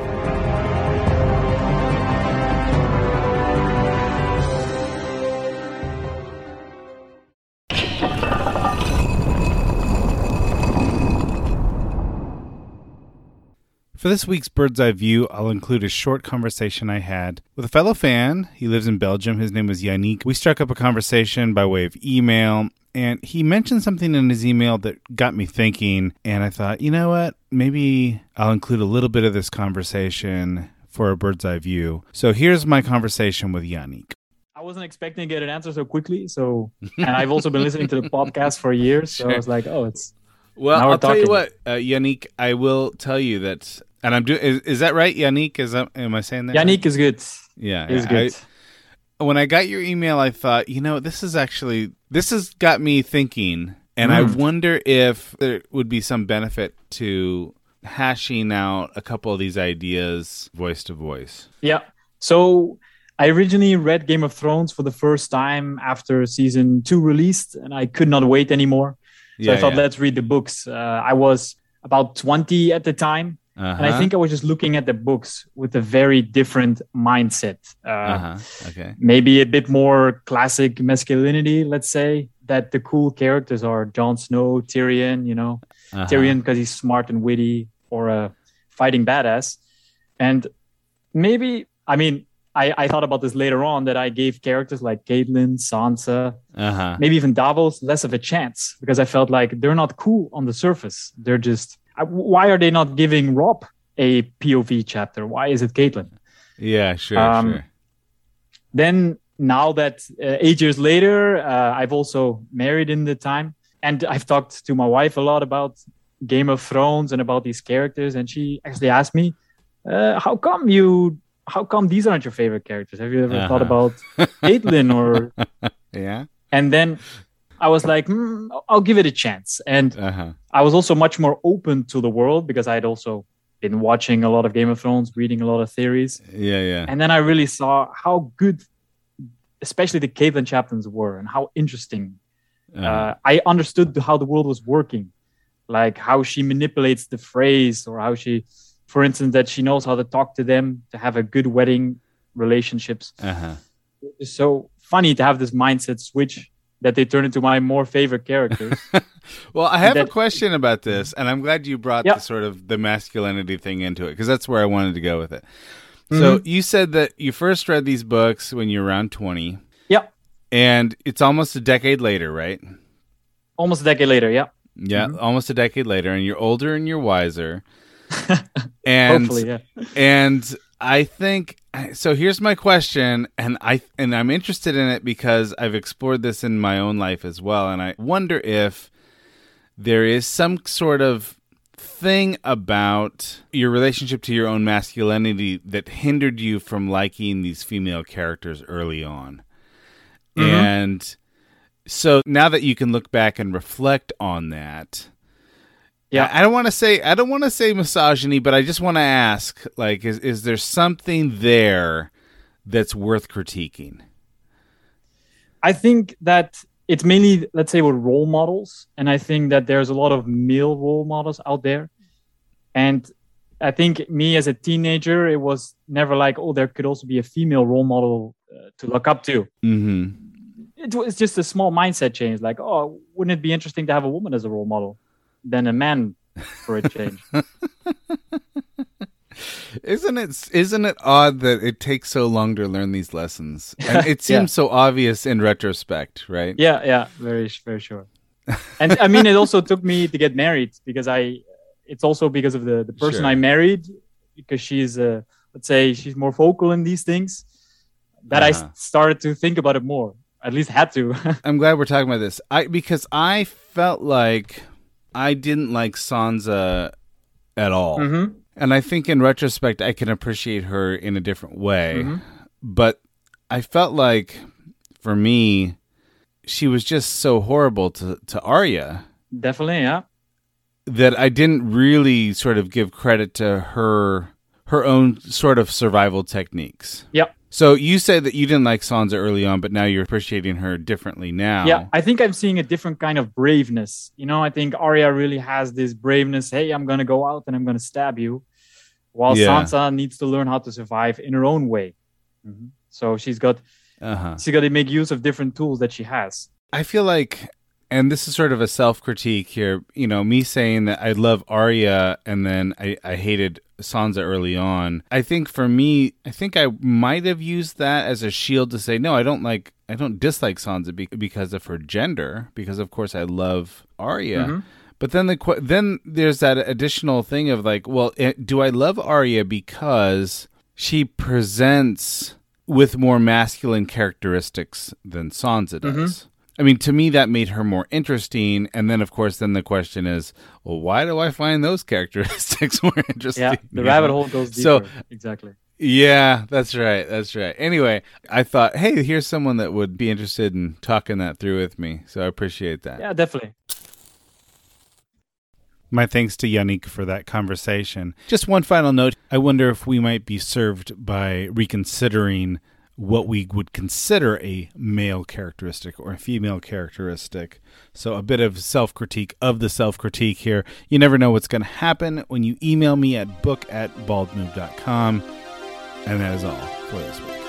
For this week's Bird's Eye View, I'll include a short conversation I had with a fellow fan. He lives in Belgium. His name was Yannick. We struck up a conversation by way of email, and he mentioned something in his email that got me thinking, and I thought, you know what? Maybe I'll include a little bit of this conversation for a Bird's Eye View. So here's my conversation with Yannick.
I wasn't expecting to get an answer so quickly, so and I've also been listening to the podcast for years, so I was like, oh, it's...
Well,
I'll
tell you what, uh, Yannick, I will tell you that, and I'm doing. Is, is that right, Yannick? Is that am I saying that?
Yannick
right?
is good.
Yeah,
is
yeah,
good.
I, when I got your email, I thought, you know, this is actually this has got me thinking, and mm. I wonder if there would be some benefit to hashing out a couple of these ideas, voice to voice.
Yeah. So I originally read Game of Thrones for the first time after season two released, and I could not wait anymore. So
yeah,
I thought,
yeah.
let's read the books. Uh, I was about twenty at the time.
Uh-huh.
And I think I was just looking at the books with a very different mindset. Uh,
uh-huh. Okay.
Maybe a bit more classic masculinity, let's say, that the cool characters are Jon Snow, Tyrion, you know,
uh-huh.
Tyrion because he's smart and witty, or a fighting badass. And maybe, I mean, I, I thought about this later on, that I gave characters like Caitlyn, Sansa,
uh-huh.
maybe even Davos less of a chance, because I felt like they're not cool on the surface. They're just, why are they not giving Rob a P O V chapter? Why is it Caitlyn?
Yeah, sure,
um,
sure.
Then now that uh, eight years later, uh, I've also married in the time, and I've talked to my wife a lot about Game of Thrones and about these characters, and she actually asked me, uh, how come you... How come these aren't your favorite characters? Have you ever
uh-huh.
thought about Caitlyn or...
Yeah.
And then I was like, mm, I'll give it a chance. And
uh-huh.
I was also much more open to the world, because I had also been watching a lot of Game of Thrones, reading a lot of theories.
Yeah, yeah.
And then I really saw how good, especially the Caitlyn chapters were, and how interesting.
Uh-huh.
Uh, I understood how the world was working, like how she manipulates the phrase, or how she... For instance, that she knows how to talk to them, to have a good wedding relationships.
Uh-huh.
It's so funny to have this mindset switch that they turn into my more favorite characters.
Well, I have
that,
a question about this, and I'm glad you brought
yeah.
the sort of the masculinity thing into it, because that's where I wanted to go with it.
Mm-hmm.
So you said that you first read these books when you were around twenty.
Yeah.
And it's almost a decade later, right?
Almost a decade later, yeah.
Yeah,
mm-hmm.
almost a decade later, and you're older and you're wiser. and
Hopefully, yeah.
and I think so. Here's my question, and I and I'm interested in it because I've explored this in my own life as well, and I wonder if there is some sort of thing about your relationship to your own masculinity that hindered you from liking these female characters early on, mm-hmm. and so now that you can look back and reflect on that. Yeah, I don't want to say I don't want to say misogyny, but I just want to ask, like, is is there something there that's worth critiquing?
I think that it's mainly, let's say, with role models, and I think that there's a lot of male role models out there, and I think me as a teenager, it was never like, oh, there could also be a female role model uh, to look up to.
Mm-hmm.
It was just a small mindset change, like, oh, wouldn't it be interesting to have a woman as a role model? Than a man, for a change.
Isn't it isn't it odd that it takes so long to learn these lessons? And it seems yeah. so obvious in retrospect, right?
Yeah, yeah, very, very sure. And I mean, it also took me to get married, because I. It's also because of the, the person
sure.
I married, because she's a let's say she's more vocal in these things, that
Uh-huh.
I s- started to think about it more. At least had to.
I'm glad we're talking about this. I because I felt like I didn't like Sansa at all.
Mhm.
And I think in retrospect I can appreciate her in a different way.
Mhm.
But I felt like for me she was just so horrible to, to Arya
Definitely, yeah.
that I didn't really sort of give credit to her her own sort of survival techniques.
Yep.
So you say that you didn't like Sansa early on, but now you're appreciating her differently now.
Yeah, I think I'm seeing a different kind of braveness. You know, I think Arya really has this braveness. Hey, I'm going to go out and I'm going to stab you. While
Yeah.
Sansa needs to learn how to survive in her own way. Mhm. So she's got
Uh-huh.
she's got to make use of different tools that she has.
I feel like, and this is sort of a self-critique here, you know, me saying that I love Arya and then I, I hated Sansa early on. I think for me, I think I might have used that as a shield to say, no, I don't like, I don't dislike Sansa be- because of her gender, because of course I love Arya.
Mhm.
But then the que- then there's that additional thing of like, well, eh, do I love Arya because she presents with more masculine characteristics than Sansa does?
Mhm.
I mean, to me, that made her more interesting. And then, of course, then the question is, well, why do I find those characteristics more interesting?
Yeah, the
You
rabbit
know?
hole goes deeper.
So,
Exactly.
yeah, that's right. That's right. Anyway, I thought, hey, here's someone that would be interested in talking that through with me. So I appreciate that.
Yeah, definitely.
My thanks to Yannick for that conversation. Just one final note. I wonder if we might be served by reconsidering what we would consider a male characteristic or a female characteristic. So a bit of self-critique of the self-critique here. You never know what's going to happen when you email me at book at baldmove dot com. And that is all for this week.